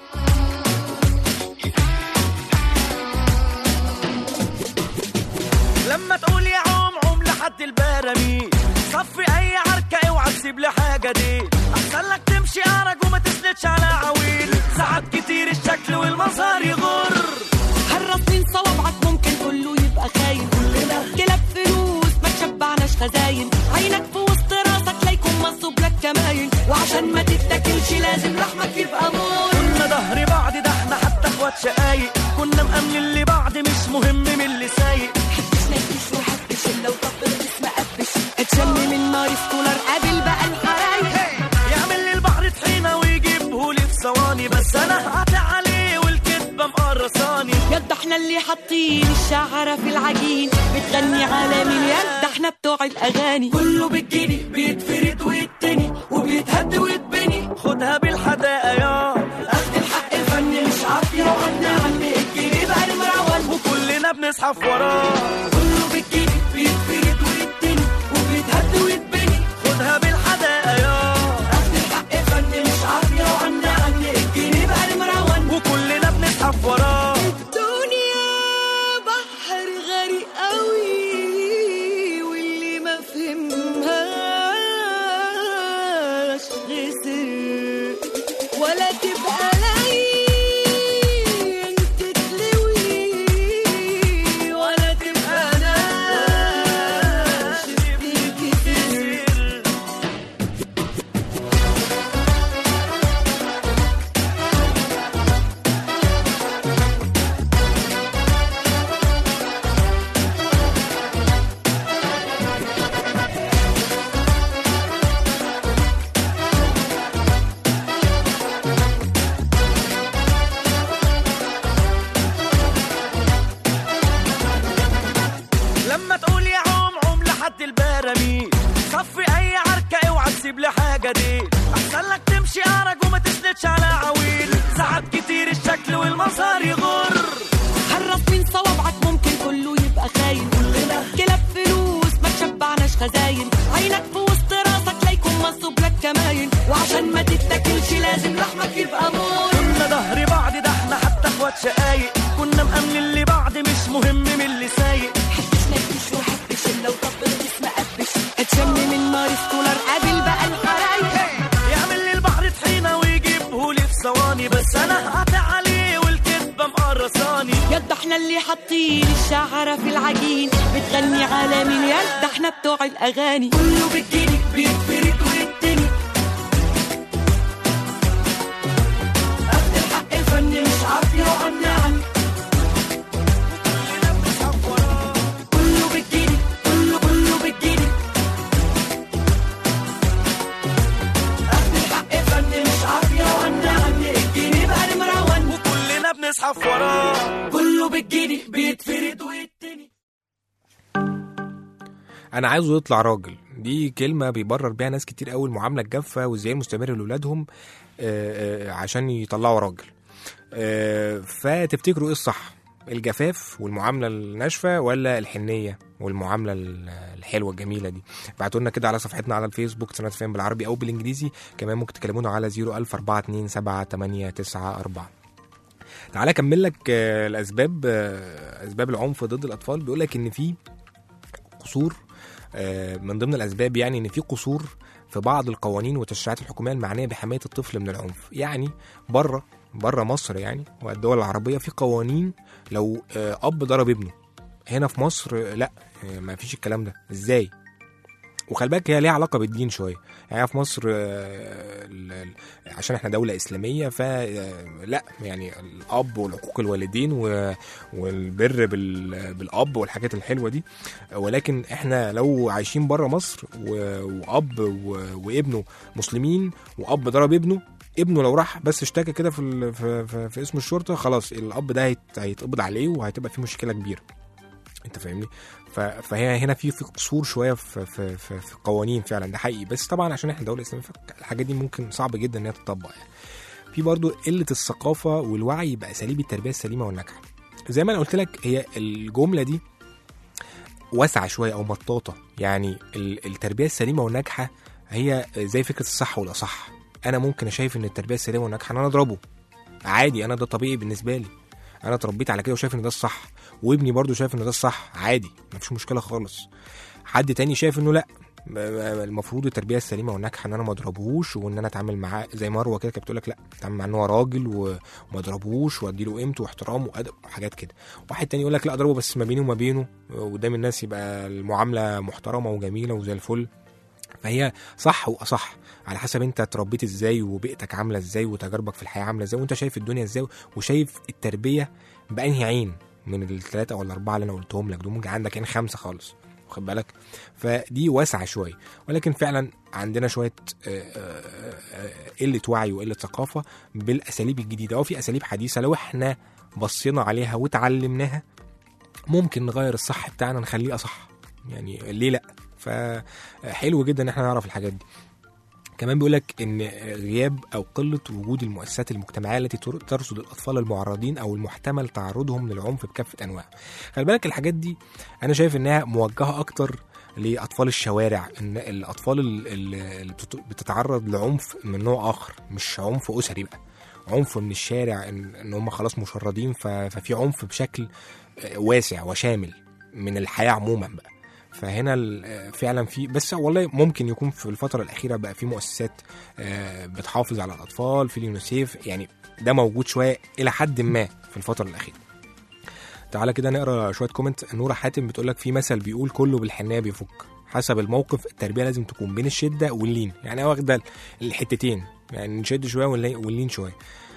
لما تقول يا عم لحد البراميل، صفي اي عركه اوعى تسيب لي حاجه دي، احسن لك تمشي ارج وما تسندش على عويل، ساعات كتير الشكل والمظهر يغر، حرصين صوابعك ممكن كله يبقى خاين، كلاب فلوس ما تشبعناش خزاين، عينك في وسط راسك لا يكون مصوب لك كماين، وعشان ما تتاكلش لازم لحمك يبقى مور. كنا ظهر بعض ده احنا حتى اخوات شقايق، كنا مأمنين لبعض مش مهم من اللي سايق، نكش وحبش لو طب الجسم قبش، اتشم من نار سكولر قابل بقى الحرايق، يعمل لي البحر طحينه ويجيبهولي في ثواني، بس انا هقطع عليه والكدبه مقرصاني، يد احنا اللي حاطين الشعره في العجين، بتغني على مين يد احنا بتوع الاغاني، كله بالجني بيتفرد ويتني وبيتهد ويتبني، خدها بالحداقه يا اخد الحق الفني مش عافيه وغنى عني الجني بقى المروان، وكلنا بنزحف وراه، كله بالجني بيتفرد ويتني وبيتهد ويتبني، خدها بالحداقه يا اخد الحق الفني مش عافيه وغنى عني الجني بقى المروان، وكلنا بنزحف وراه. الدنيا بحر غريق قوي واللي ما فهمهاش خسر، ولا تبقى لين تتلوي ولا تبقى ناشف تتكسر. لما تقول يا عم لحد البراميل، صفي اي عركه اوعى تسيب لي حاجه دي، احسن لك تمشي ارج وما تسندش على عويل، ساعات كتير الشكل والمظهر يغر، حرص من صوابعك ممكن كله يبقى خاين، كلاب فلوس ما تشبعناش خزاين، عينك في وسط راسك لا يكون مصوب لك كماين، وعشان ما تتاكلش لازم لحمك يبقى مور. كنا ظهر بعض ده احنا حتى اخوات شقايق، كنا مأمنين لبعض مش مهم من اللي سايق، حبش نكش وحبش لو طب الجسم قبش، اتشم من نار سكولر قابل بقى الحرايق، يعمل لي البحر طحينه ويجيبهولي في ثواني، بس انا هقطع عليه والكدبه مقرصاني، يد احنا اللي حاطين الشعره في العجين، بتغني على مين يد احنا بتوع الاغاني، كله بالجني بيتفرد ويتني، اخد الحق الفني مش عافيه وغنى عني، كلنا بنزحف وراه، كله بالجني كله بالجني، اخد الحق الفني مش عافيه وغنى عني الجني بقى المروان، وكلنا بنزحف وراه. كله بالجني بيتفرد ويتني. انا عايزه يطلع راجل، دي كلمه بيبرر بيها ناس كتير قوي المعامله الجافه وازاي مستمر لاولادهم عشان يطلعوا راجل. فتفتكروا ايه الصح؟ الجفاف والمعامله الناشفه ولا الحنيه والمعامله الحلوه الجميله دي؟ ابعتوا لنا كده على صفحتنا على الفيسبوك سنة فهم بالعربي او بالانجليزي. كمان ممكن تكلمونا على 014278894. تعالى اكمل لك الاسباب، اسباب العنف ضد الاطفال. بيقول لك ان في قصور، من ضمن الاسباب يعني ان في قصور في بعض القوانين والتشريعات الحكوميه المعنيه بحمايه الطفل من العنف. يعني بره مصر يعني والدول العربيه في قوانين لو اب ضرب ابنه. هنا في مصر لا، ما فيش الكلام ده. ازاي؟ وخلي بالك هي ليها علاقه بالدين شويه. يعني في مصر عشان احنا دوله اسلاميه فلا، يعني الاب والحقوق الوالدين والبر بالاب والحاجات الحلوه دي. ولكن احنا لو عايشين بره مصر واب وابنه مسلمين واب ضرب ابنه لو راح بس اشتكى كده في اسم الشرطه، خلاص الاب ده هيتقبض عليه وهتبقى في مشكله كبيره. انت فاهمني؟ فهي هنا في قصور شويه في قوانين فعلا، ده حقيقي. بس طبعا عشان احنا دوله اسلاميه الحاجات دي ممكن صعب جدا ان هي تطبق. يعني في برضو قله الثقافه والوعي باساليب التربيه السليمه والناجحه. زي ما انا قلت لك هي الجمله دي واسعه شويه او مطاطه. يعني التربيه السليمه والناجحه هي زي فكره الصح والاصح. انا ممكن شايف ان التربيه السليمه والناجحه ان انا اضربه عادي، انا ده طبيعي بالنسبه لي، انا اتربيت على كده وشايف ان ده الصح، وابني برضو شايف ان ده الصح عادي، مفيش مشكله خالص. حد تاني شايف انه لا، المفروض التربيه السليمه والناجحه ان انا ما اضربوش وان انا اتعامل معاه زي مروه كده كانت بتقول لك لا، اتعامل معاه ان هو راجل وما اضربوش وادي له قيمته واحترامه وادب وحاجات كده. واحد تاني يقول لك لا، اضربه بس ما بيني وما بينه قدام الناس يبقى المعامله محترمه وجميله وزي الفل. فهي صح واصح على حسب انت اتربيت ازاي وبيئتك عامله ازاي وتجاربك في الحياه عامله ازاي وانت شايف الدنيا ازاي وشايف التربيه بانهي عين من الثلاثه او الاربعه اللي انا قلتهم لك دول. ممكن عندك عين خمسه خالص، واخد بالك؟ فدي واسعه شويه، ولكن فعلا عندنا شويه قله وعي وقله ثقافه بالاساليب الجديده. او في اساليب حديثه لو احنا بصينا عليها وتعلمناها ممكن نغير الصح بتاعنا نخليه اصح. يعني ليه لا؟ فحلو جدا ان احنا نعرف الحاجات دي. كمان بيقولك ان غياب او قله وجود المؤسسات المجتمعيه التي ترصد الاطفال المعرضين او المحتمل تعرضهم للعنف بكافه انواعه. خلي بالك الحاجات دي انا شايف انها موجهه اكتر لاطفال الشوارع، ان الاطفال اللي بتتعرض لعنف من نوع اخر، مش عنف اسري بقى، عنف من الشارع، ان هم خلاص مشردين، ففي عنف بشكل واسع وشامل من الحياه عموما بقى. فهنا فعلا في، بس والله ممكن يكون في الفترة الأخيرة بقى في مؤسسات بتحافظ على الأطفال، في اليونيسيف، يعني ده موجود شوية إلى حد ما في الفترة الأخيرة. تعالى كده نقرأ شوية كومنت. نورة حاتم بتقولك في مثل بيقول كله بالحنية بيفك، حسب الموقف التربية لازم تكون بين الشدة واللين. يعني واخدة الحتتين، يعني نشد شوية واللين شوية.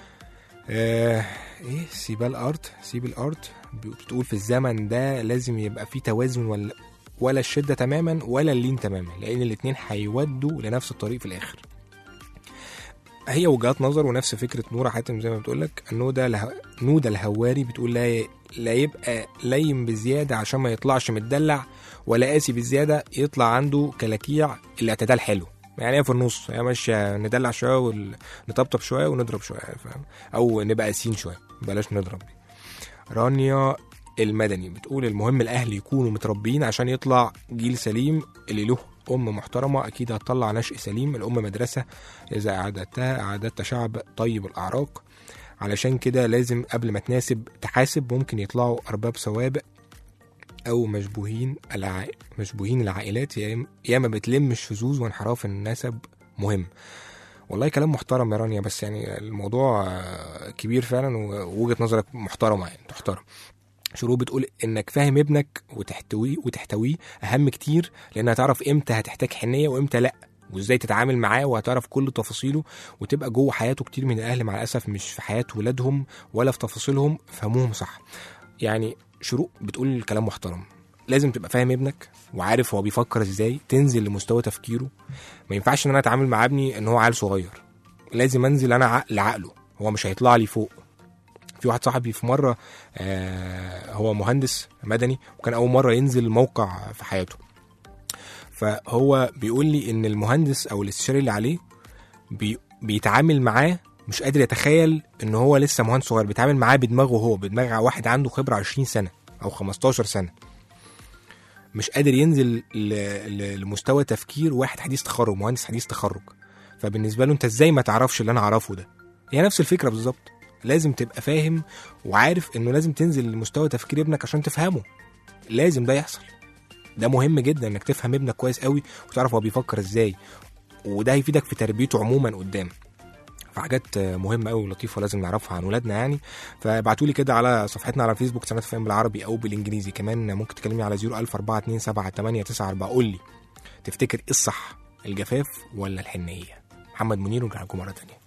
سيب الارت بتقول في الزمن ده لازم يبقى في توازن، ولا الشدة تماما ولا اللين تماما، لأن الاتنين هيودوا لنفس الطريق في الآخر. هي وجهات نظر ونفس فكرة نورة حاتم زي ما بتقولك. نودة الهواري بتقول لا يبقى لين بزيادة عشان ما يطلعش متدلع، ولا قاسي بزيادة يطلع عنده كلاكيع. الاعتدال حلو، يعني هي في النص، هي ماشية ندلع شوية ونطبطب شوية ونضرب شوية، فاهم؟ أو نبقى قاسين شوية، بلاش نضرب. رانيا المدني بتقول المهم الأهل يكونوا متربيين عشان يطلع جيل سليم. اللي له أم محترمة أكيد هتطلع نشء سليم. الأم مدرسة إذا أعددت شعب طيب الأعراق، علشان كده لازم قبل ما تحاسب. ممكن يطلعوا أرباب سوابق أو مشبوهين العائلات، يا ما بتلم الشذوذ وانحراف النسب مهم. والله كلام محترم يا رانيا، بس يعني الموضوع كبير فعلا ووجهة نظرك محترمة، يعني تحترم. شروق بتقول انك فاهم ابنك وتحتويه اهم كتير، لان هتعرف امتى هتحتاج حنية وامتى لا، وازاي تتعامل معاه، وهتعرف كل تفاصيله وتبقى جوه حياته. كتير من الاهل مع الاسف مش في حياة ولادهم ولا في تفاصيلهم، فهموهم صح. يعني شروق بتقول الكلام محترم، لازم تبقى فاهم ابنك وعارف هو بيفكر ازاي، تنزل لمستوى تفكيره. ما ينفعش ان انا اتعامل مع ابني ان هو عيل صغير، لازم انزل انا لعقله، هو مش هيطلع لي فوق. في واحد صاحبي في مرة هو مهندس مدني وكان أول مرة ينزل موقع في حياته، فهو بيقول لي إن المهندس أو الاستشاري اللي عليه بيتعامل معاه مش قادر يتخيل ان هو لسه مهندس صغير بيتعامل معاه بدماغه، هو بدماغ واحد عنده خبره 20 سنه او 15 سنه. مش قادر ينزل لمستوى تفكير واحد حديث تخرج، مهندس حديث تخرج. فبالنسبه له انت ازاي ما تعرفش اللي انا اعرفه ده؟ هي نفس الفكره بالظبط. لازم تبقى فاهم وعارف انه لازم تنزل لمستوى تفكير ابنك عشان تفهمه. لازم ده يحصل. ده مهم جدا انك تفهم ابنك كويس قوي وتعرف هو بيفكر ازاي، وده هيفيدك في تربيته عموما قدام. فحاجات مهمه قوي ولطيفه لازم نعرفها عن ولادنا يعني. فابعتوا لي كده على صفحتنا على الفيسبوك سنة فهم بالعربي او بالانجليزي. كمان ممكن تكلمني على 004278994. تفتكر ايه الصح، الجفاف ولا الحنيه؟ محمد منير، ونرجع لكم مره تانية.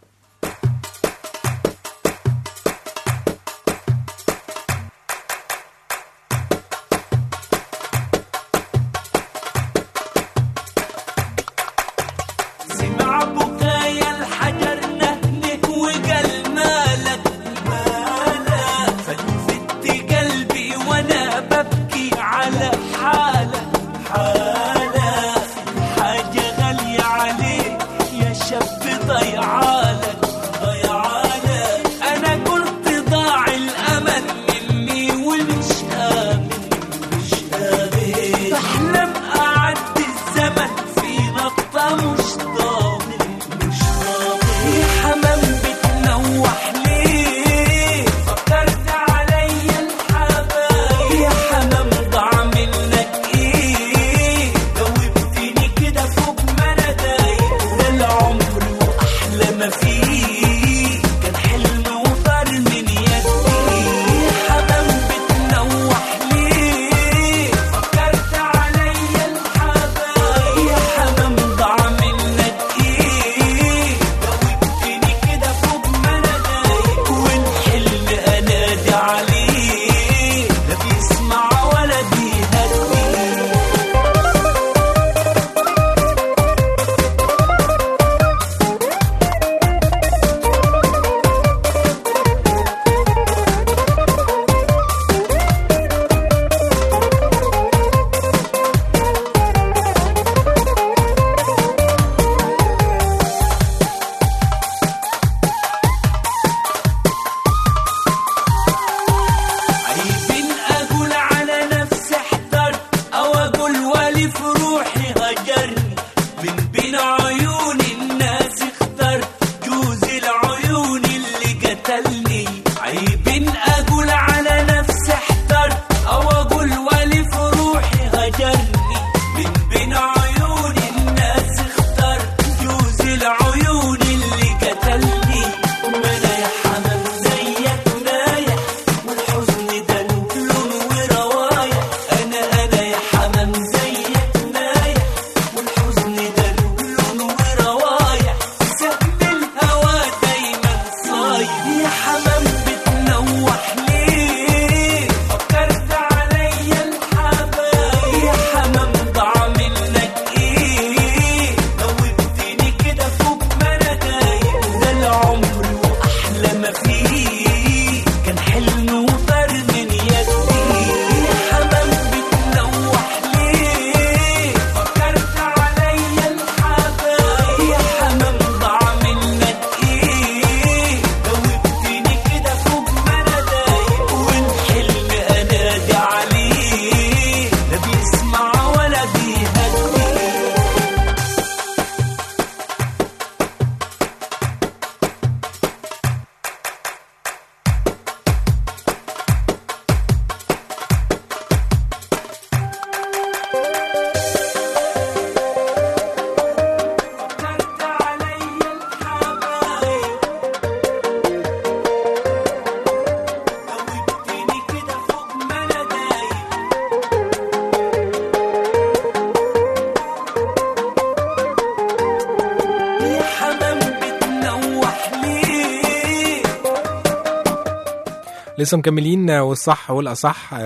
لسه مكملين والصح والأصح.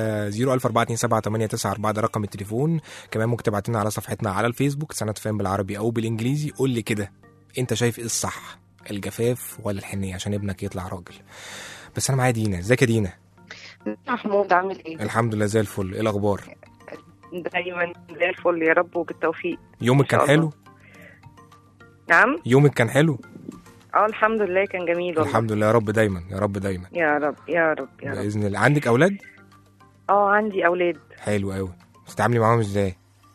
004278994 ده رقم التليفون. كمان ممكن تبعت لنا على صفحتنا على الفيسبوك سنة فهم بالعربي أو بالإنجليزي. قول لي كده أنت شايف إيه الصح، الجفاف ولا الحنية، عشان ابنك يطلع راجل. بس أنا معايا دينا. ازيك يا دينا؟ محمود عامل ايه؟ الحمد لله زي الفل. ايه الأخبار؟ دايما زي الفل يا رب وبالتوفيق. يومك كان حلو؟ نعم. يومك كان حلو؟ الحمد لله كان جميل والله. الحمد لله، يا رب دايما يا رب دايما يا رب يا رب يا رب. باذن الله. عندك اولاد؟ عندي اولاد. حلو قوي. بتتعاملي معاهم ازاي؟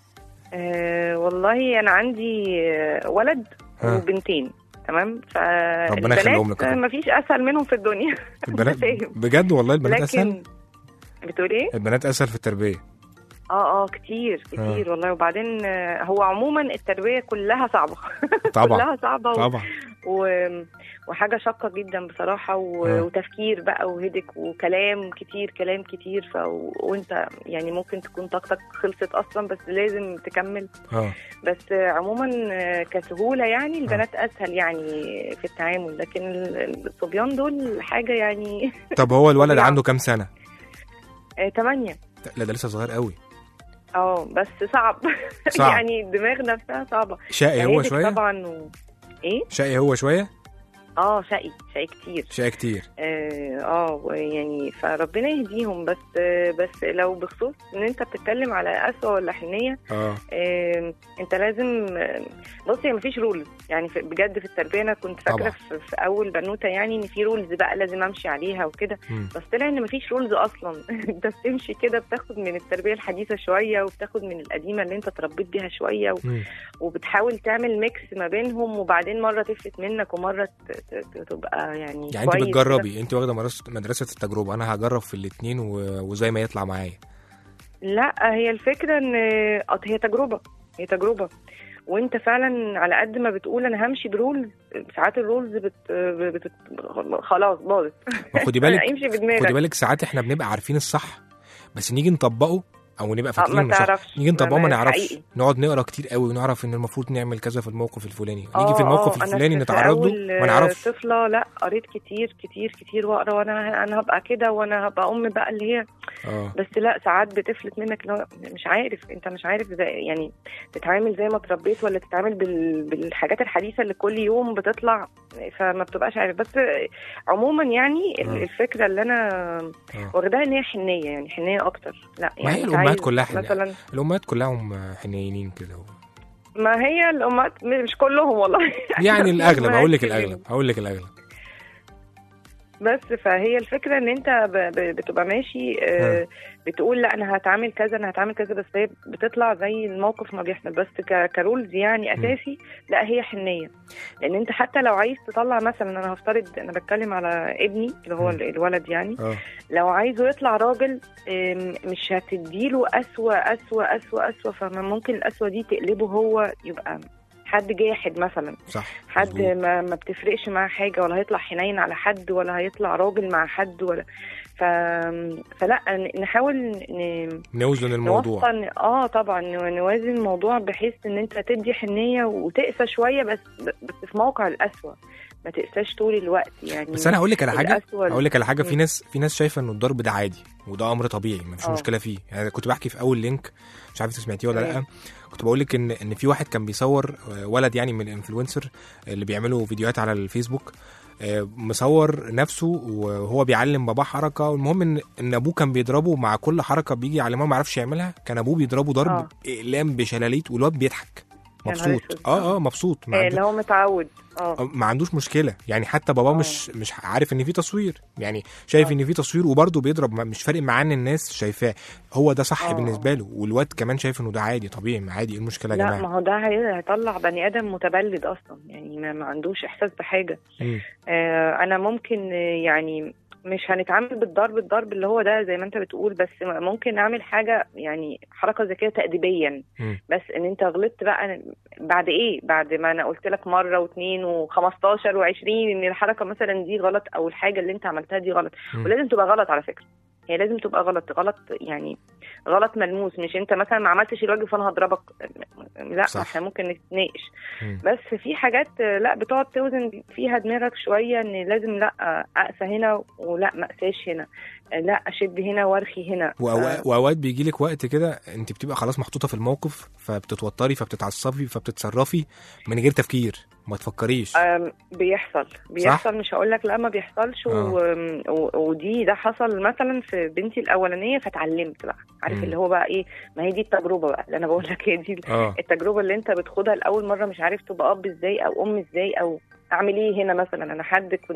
والله انا عندي ولد وبنتين. تمام. ربنا يخليهم لك. مفيش اسهل منهم في الدنيا. البنات بجد والله البنات اسهل. بتقول ايه؟ البنات اسهل في التربيه. كتير والله. وبعدين هو عموما التربيه كلها صعبه. طبعا كلها صعبه طبعا. وحاجه شاقه جدا بصراحه وتفكير بقى وهدك وكلام كتير وانت يعني ممكن تكون طاقتك خلصت اصلا بس لازم تكمل. بس عموما كسهوله يعني البنات اسهل يعني في التعامل، لكن الصبيان دول حاجه يعني. طب هو الولد عنده كام سنه؟ 8. لا ده لسه صغير قوي. بس صعب. يعني الدماغ نفسها صعبة. شقي هو شوية طبعا ايه شقي هو شوية. شقي كتير. يعني فربنا يهديهم. بس لو بخصوص ان انت بتتكلم على قسوة ولا حنية، انت لازم بصي مفيش رولز يعني بجد في التربية. انا كنت فاكرة في اول بنوتة يعني ان في رولز بقى لازم امشي عليها وكده، بس طلع ان مفيش رولز اصلا. انت بتمشي كده، بتاخد من التربية الحديثة شوية وبتاخد من القديمة اللي انت تربيت بيها شوية وبتحاول تعمل ميكس ما بينهم، وبعدين مرة تفلت منك ومرة تبقى يعني انت بتجربي. انت واخده مدرسه التجربه. انا هجرب في الاثنين وزي ما يطلع معايا. لا هي الفكره ان هي تجربه وانت فعلا على قد ما بتقول انا همشي برولز، ساعات الرولز خلاص باظت. خدي بالك ساعات احنا بنبقى عارفين الصح بس نيجي نطبقه او نبقى فاكرين نيجي نطبقه ما نعرفش. نقعد نقرا كتير قوي ونعرف ان المفروض نعمل كذا في الموقف الفلاني، نيجي في الموقف الفلاني نتعرض له ما نعرفش. طفله لا قريت كتير واقرا وانا هبقى كده وانا هبقى ام بقى اللي هي بس لا ساعات بتفلت منك لو مش عارف. انت مش عارف يعني تتعامل زي ما اتربيت ولا تتعامل بالحاجات الحديثه اللي كل يوم بتطلع، فما بتبقاش عارف. بس عموما يعني الفكره اللي انا واخداها ان هي حنيه، يعني حنيه اكتر. لا يعني الامهات كلها مثلا الامهات كلهم حنينين كده. ما هي الامهات مش كلهم والله. يعني الاغلب. هقول لك الاغلب بس فهي الفكره ان انت بتبقى ماشي بتقول لا انا هتعامل كذا بس هي بتطلع زي الموقف ما بيحصل. بس كرولز يعني اساسي لا هي حنيه. لان انت حتى لو عايز تطلع مثلا، انا هفترض انا بتكلم على ابني اللي هو الولد يعني لو عايزه يطلع راجل مش هتديله أسوأ فممكن الأسوأ دي تقلبه هو يبقى حد جاحد مثلا. صح. حد ما بتفرقش معاه حاجه، ولا هيطلع حنين على حد، ولا هيطلع راجل مع حد، ولا فلا نحاول نوزن الموضوع. طبعا نوازن الموضوع بحيث ان انت تدي حنيه وتقسى شويه بس في موقع الأسوأ، ما تقساش طول الوقت يعني. بس انا هقول لك على حاجه في ناس شايفه ان الضرب ده عادي وده امر طبيعي ما فيش مشكله فيه. يعني كنت بحكي في اول لينك مش عارف سمعتيه ولا لا، كنت بقول لك ان في واحد كان بيصور ولد يعني من الانفلونسر اللي بيعملوا فيديوهات على الفيسبوك، مصور نفسه وهو بيعلم باباه حركه، والمهم ان ابوه كان بيضربه مع كل حركه بيجي يعلمها ما يعرفش يعملها، كان ابوه بيضربه ضرب اقلام بشلاليت والواد بيضحك مبسوط. مبسوط اللي هو متعود. ما عندوش مشكله يعني. حتى بابا مش عارف ان في تصوير، يعني شايف ان في تصوير وبرضه بيضرب، مش فارق معاه ان الناس شايفاه، هو ده صح بالنسبه له، والواد كمان شايف انه ده عادي طبيعي عادي. ايه المشكله يا جماعه؟ لا ما هو ده هيطلع بني ادم متبلد اصلا يعني ما عندوش احساس بحاجه. انا ممكن يعني مش هنتعامل بالضرب اللي هو ده زي ما انت بتقول، بس ممكن نعمل حاجه يعني حركه زي كده تأديبيا. بس ان انت غلطت بقى بعد ايه؟ بعد ما انا قلت لك مره واثنين و15 و20 ان الحركه مثلا دي غلط او الحاجه اللي انت عملتها دي غلط. ولازم تبقى غلط على فكره، هي لازم تبقى غلط يعني غلط ملموس، مش انت مثلا ما عملتش الواجب فانا هضربك. لا احنا ممكن نتناقش. بس في حاجات لا بتقعد توزن فيها دماغك شويه، ان لازم لا اقسى هنا ولا ما اقساش هنا، لا اشد هنا وارخي هنا. واوقات بيجي لك وقت كده انت بتبقى خلاص محطوطه في الموقف، فبتتوتري فبتتعصبي فبتتصرفي من غير تفكير، ما تفكريش. بيحصل مش هقول لك لا ما بيحصلش. ده حصل مثلا في بنتي الاولانيه فتعلمت بقى، عارف اللي هو بقى ايه، ما هي دي التجربه بقى اللي انا بقول لك، هي دي التجربه اللي انت بتاخدها لاول مره، مش عارف تبقى اب ازاي او ام ازاي اعمل ايه هنا مثلا. انا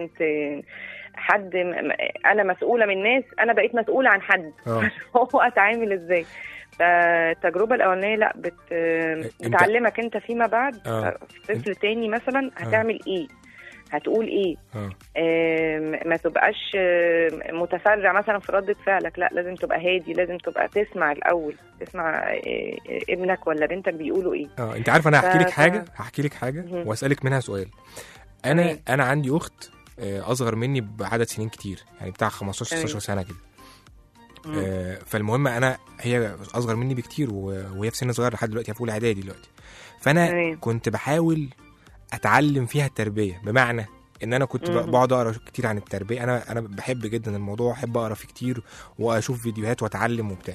انا مسؤوله من ناس، انا بقيت مسؤوله عن حد هو اتعامل ازاي. فالتجربه الاولانيه لا بتعلمك انت فيما بعد طفل تاني مثلا هتعمل ايه، هتقول ايه. ما تبقاش متسرع مثلا في ردة فعلك، لا لازم تبقى هادي، لازم تبقى تسمع الاول، تسمع ابنك ولا بنتك بيقولوا ايه. انت عارفه انا هحكي لك حاجه واسالك منها سؤال. انا عندي اخت اصغر مني بعدد سنين كتير، يعني بتاع 15-16 سنه كده. فالمهم هي اصغر مني بكتير وهي في سن صغير لحد دلوقتي، في اولى اعدادي دلوقتي. فانا كنت بحاول اتعلم فيها التربيه، بمعنى ان انا كنت بقعد اقرا كتير عن التربيه. انا بحب جدا الموضوع، احب اقرا فيه كتير واشوف فيديوهات واتعلم وبتاع.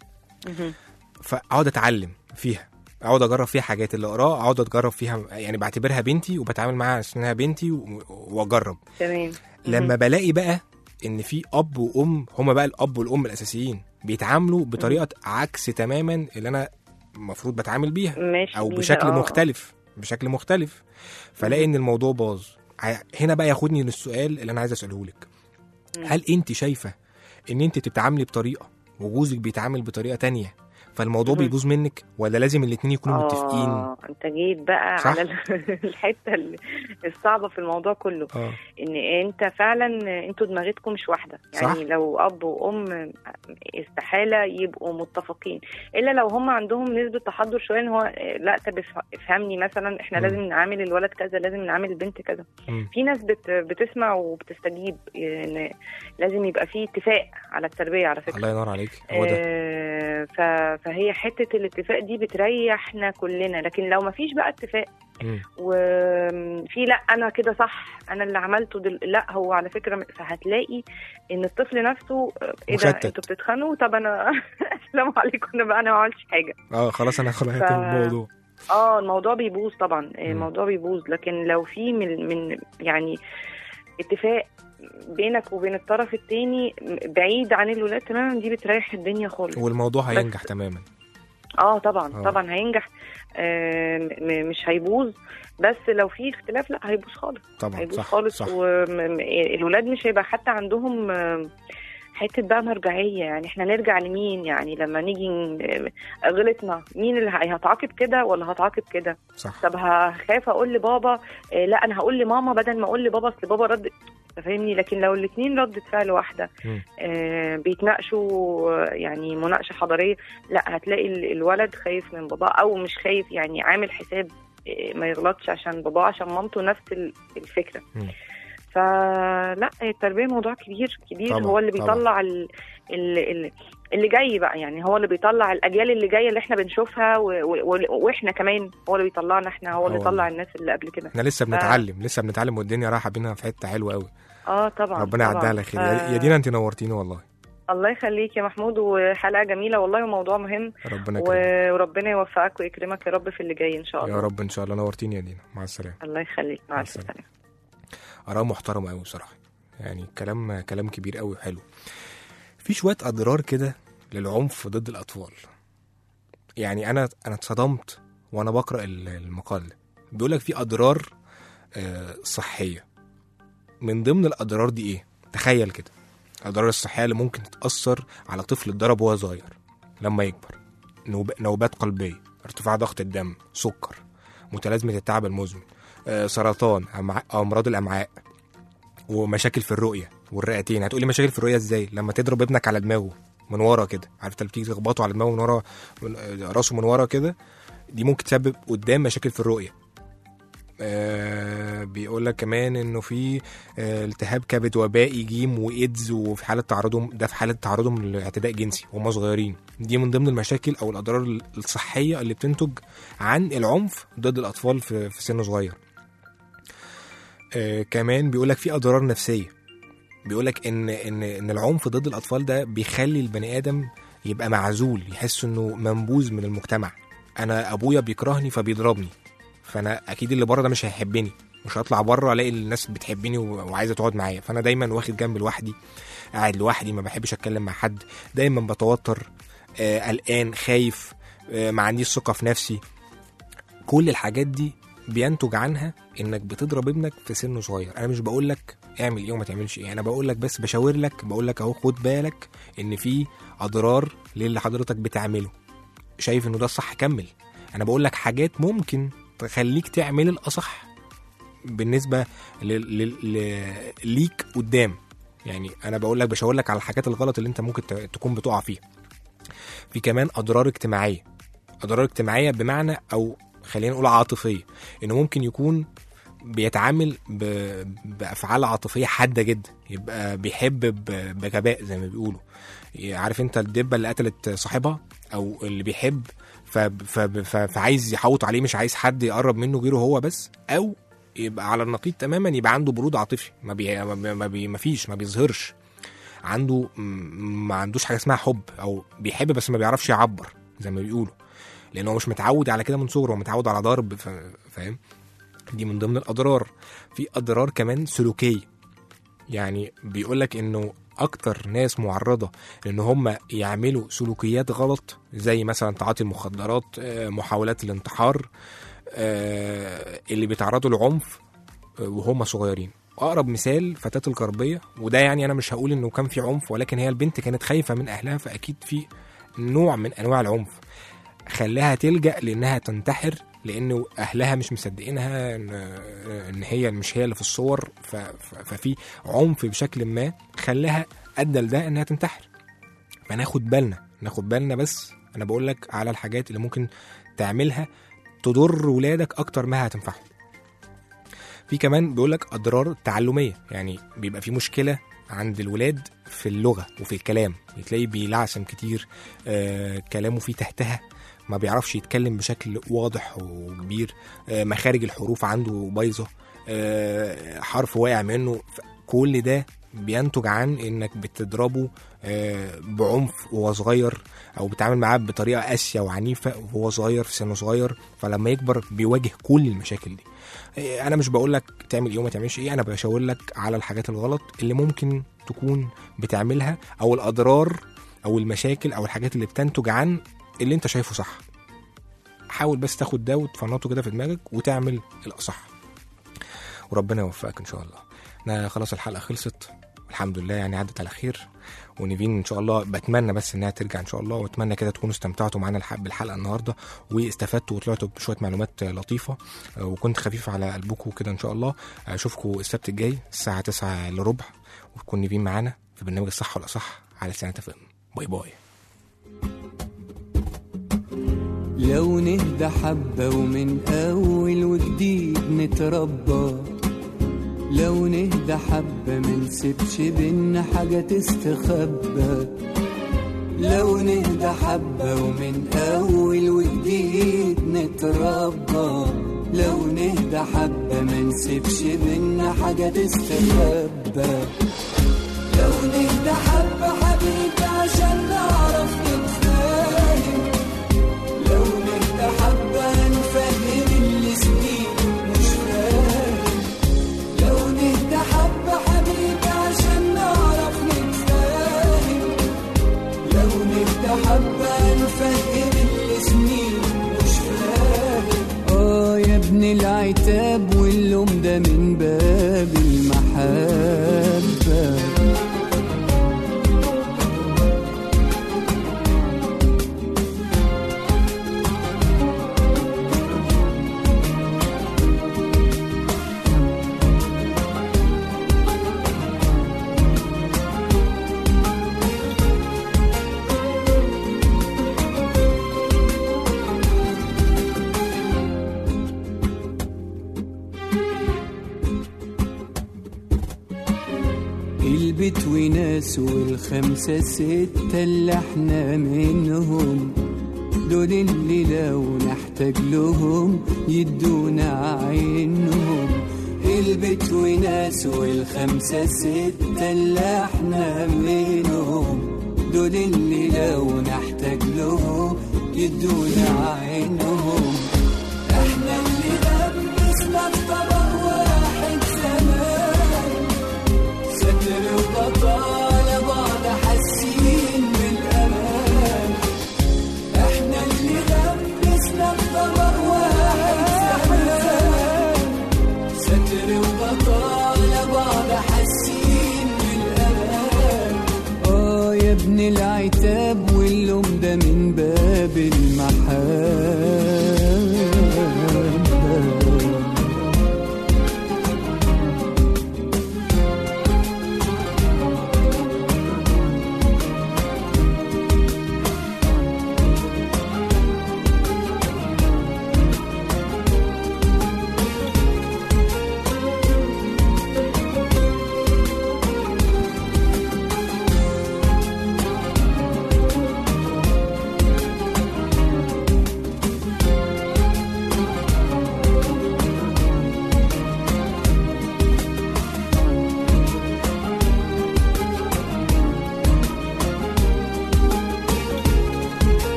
فاقعد اتعلم فيها، اقعد اجرب فيها حاجات اللي اقراها، اقعد اتجرب فيها، يعني بعتبرها بنتي وبتعامل معاها عشان انها بنتي واجرب. تمام. لما بلاقي بقى ان في اب وام، هما بقى الاب والام الاساسيين بيتعاملوا بطريقه عكس تماما اللي انا المفروض بتعامل بيها، او بشكل مختلف فلاقي ان الموضوع باظ. هنا بقى ياخدني للسؤال اللي انا عايز اساله لك. هل انت شايفه ان انت تتعاملي بطريقه وجوزك بيتعامل بطريقه تانية فالموضوع بيبوظ منك، ولا لازم الاثنين يكونوا متفقين؟ انت جيت بقى صح؟ على الحته الصعبه في الموضوع كله. ان انت فعلا انتوا دماغتكم مش واحده، يعني صح؟ لو اب وام استحاله يبقوا متفقين، الا لو هم عندهم نسبه تحضر شويه، ان هو لا طب افهمني مثلا احنا لازم نعامل الولد كذا، لازم نعامل البنت كذا. في ناس بتسمع وبتستجيب، ان لازم يبقى في اتفاق على التربيه على فكره. الله ينور عليك. هو ده. فهي حتة الاتفاق دي بتريحنا كلنا. لكن لو ما فيش بقى اتفاق وفي لا أنا كده صح، أنا اللي عملته لا هو على فكرة، فهتلاقي إن الطفل نفسه إيه ده أنتوا بتتخانقوا، طب أنا السلام عليكم أنا بقى أنا ما عملتش حاجة. خلاص أنا خلقت الموضوع. الموضوع بيبوظ طبعا. الموضوع بيبوظ. لكن لو في من يعني اتفاق بينك وبين الطرف التاني بعيد عن الولاد تماما، دي بتريح الدنيا خالص، والموضوع هينجح تماما. طبعا هينجح. مش هيبوظ، بس لو في اختلاف لا هيبوظ خالص. طبعا هيبوظ خالص. والولاد مش هيبقى حتى عندهم حته بقى مرجعيه، يعني احنا نرجع لمين؟ يعني لما نيجي غلطنا مين اللي هتعاقب كده ولا هتعاقب كده؟ طب هخاف اقول لبابا لا انا هقول لماما بدل ما اقول لبابا، اصل بابا رد، فاهمني؟ لكن لو الاثنين ردة فعل واحده بيتناقشوا يعني مناقشه حضاريه، لا هتلاقي الولد خايف من بابا، او مش خايف يعني عامل حساب ما يغلطش عشان بابا عشان مامته نفس الفكره. فلا التربيه موضوع كبير طبعا. هو اللي بيطلع اللي جاي بقى، يعني هو اللي بيطلع الاجيال اللي جايه اللي احنا بنشوفها، واحنا كمان هو اللي بيطلعنا احنا، هو اللي يطلع الناس اللي قبل كده. احنا لسه بنتعلم والدنيا رايحه بينا في حته حلوه قوي. طبعا ربنا يعدها على خير. يا دينا انت نورتيني والله. الله يخليك يا محمود، وحلقه جميله والله وموضوع مهم. وربنا يوفقك ويكرمك يا رب في اللي جاي ان شاء الله. يا رب ان شاء الله. نورتيني يا دينا. مع السلامه. الله يخليك. مع السلامه. آراء محترمة قوي بصراحة، يعني كلام كبير قوي وحلو. في شوية أضرار كده للعنف ضد الأطفال. يعني أنا اتصدمت وأنا بقرأ المقال ده، بيقولك في أضرار صحية. من ضمن الأضرار دي إيه؟ تخيل كده الأضرار الصحية اللي ممكن تتأثر على طفل اتضرب وهو صغير لما يكبر: نوبات قلبية، ارتفاع ضغط الدم، سكر، متلازمة التعب المزمن، سرطان، امراض الامعاء، ومشاكل في الرؤيه والرئتين. هتقولي مشاكل في الرؤيه ازاي؟ لما تضرب ابنك على دماغه من ورا كده، عارف انت بتيجي تخبطه على دماغه من ورا، راسه من ورا كده، دي ممكن تسبب قدام مشاكل في الرؤيه. بيقول لك كمان انه في التهاب كبد وبائي جيم وايدز، وفي حاله تعرضهم لاعتداء جنسي وهم صغيرين. دي من ضمن المشاكل او الاضرار الصحيه اللي بتنتج عن العنف ضد الاطفال في سن صغير. كمان بيقول لك في اضرار نفسيه. بيقول لك ان العنف ضد الاطفال ده بيخلي البني ادم يبقى معزول، يحس انه منبوذ من المجتمع. انا ابويا بيكرهني فبيضربني، فانا اكيد اللي بره ده مش هيحبني، مش هطلع بره الاقي الناس بتحبني وعايزه تقعد معايا. فانا دايما واخد جنب لوحدي، قاعد لوحدي، ما بحبش اتكلم مع حد، دايما بتوتر، قلقان، خايف، ما عنديش ثقه في نفسي. كل الحاجات دي بينتج عنها انك بتضرب ابنك في سن صغير. انا مش بقول لك اعمل ايه وما تعملش ايه، انا بقول لك بس بشاور لك، بقول لك اهو خد بالك ان في اضرار للي حضرتك بتعمله. شايف انه ده الصح كمل. انا بقول لك حاجات ممكن تخليك تعمل الاصح بالنسبه ليك قدام. يعني انا بقول لك بشاور لك على الحاجات الغلط اللي انت ممكن تكون بتقع فيها. في كمان اضرار اجتماعيه. اضرار اجتماعيه بمعنى او خلينا نقول عاطفيه، انه ممكن يكون بيتعامل بافعال عاطفيه حاده جدا، يبقى بيحب بغباء زي ما بيقولوا. عارف انت الدبه اللي قتلت صاحبها، او اللي بيحب فعايز يحوط عليه، مش عايز حد يقرب منه غيره هو بس، او يبقى على النقيض تماما، يبقى عنده برود عاطفي، ما بيظهرش، ما عندوش حاجه اسمها حب، او بيحب بس ما بيعرفش يعبر زي ما بيقولوا، لانه مش متعود على كده من صغره، متعود على ضرب. فاهم؟ دي من ضمن الاضرار. في اضرار كمان سلوكيه، يعني بيقولك انه اكتر ناس معرضه لان هم يعملوا سلوكيات غلط، زي مثلا تعاطي المخدرات، محاولات الانتحار، اللي بيتعرضوا لعنف وهم صغيرين. اقرب مثال فتاة الغربيه، وده يعني انا مش هقول انه كان في عنف، ولكن هي البنت كانت خايفه من اهلها، فاكيد في نوع من انواع العنف خلاها تلجأ لانها تنتحر، لانه اهلها مش مصدقينها ان هي مش هي اللي في الصور، ففي عنف بشكل ما خلاها ادى لده انها تنتحر. فناخد بالنا بس انا بقول لك على الحاجات اللي ممكن تعملها تضر ولادك اكتر ما هتنفعهم. في كمان بيقول لك اضرار تعلميه، يعني بيبقى في مشكله عند الولاد في اللغه وفي الكلام، تلاقيه بيلعثم كتير، كلامه فيه تهتها، ما بيعرفش يتكلم بشكل واضح وكبير، مخارج الحروف عنده بايظه، حرف واقع منه. كل ده بينتج عن انك بتضربه بعنف وهو صغير، او بتعامل معاه بطريقه قاسيه وعنيفه وهو صغير في سنه صغير، فلما يكبر بيواجه كل المشاكل دي. انا مش بقول لك تعمل ايه وما تعملش ايه، انا بشاور لك على الحاجات الغلط اللي ممكن تكون بتعملها، او الاضرار او المشاكل او الحاجات اللي بتنتج عن اللي انت شايفه صح. حاول بس تاخد ده وتفنطه كده في دماغك وتعمل الاصح، وربنا يوفقك ان شاء الله. انا خلاص الحلقه خلصت الحمد لله، يعني عدت على خير. ونيفين ان شاء الله بتمنى بس انها ترجع ان شاء الله، واتمنى كده تكونوا استمتعتوا معانا بالحلقه النهارده واستفدتوا وطلعتوا بشويه معلومات لطيفه، وكنت خفيف على قلبكم كده. ان شاء الله اشوفكم السبت الجاي الساعه 9:15، وتكون نيفين معانا في برنامج الصح والاصح على تسعينات FM. باي باي. لو نهدى حبة ومن أول وجديد نتربى، لو نهدى حبة منسيبش بينا حاجة تستخبى، لو نهدى حبة ومن أول وجديد نتربى، لو نهدى حبة منسيبش بينا حاجة تستخبى، لو نهدى حبة حبيبي عشان نعرف نتفاهم، لو نهدى حبة نفهم اللي سنين مش فاهم، لو نهدى حبة حبيبي عشان نعرف نتفاهم، لو نهدى حبة نفهم اللي سنين مش فاهم. يا ابن العتاب واللوم ده من باب المحبة. البيت وناس والخمسة ستة اللي احنا منهم، دول اللي لو نحتاج لهم يدونا عينهم. البيت وناس والخمسة ستة اللي احنا منهم، دول اللي لو نحتاج لهم يدونا عينهم. احنا اللي لبسنا بطبق واحد زمان، ستر وبطالة بعض حاسين بالأمان. احنا اللي لبسنا بطبق واحد زمان، من العتاب واللوم ده من باب المحبة.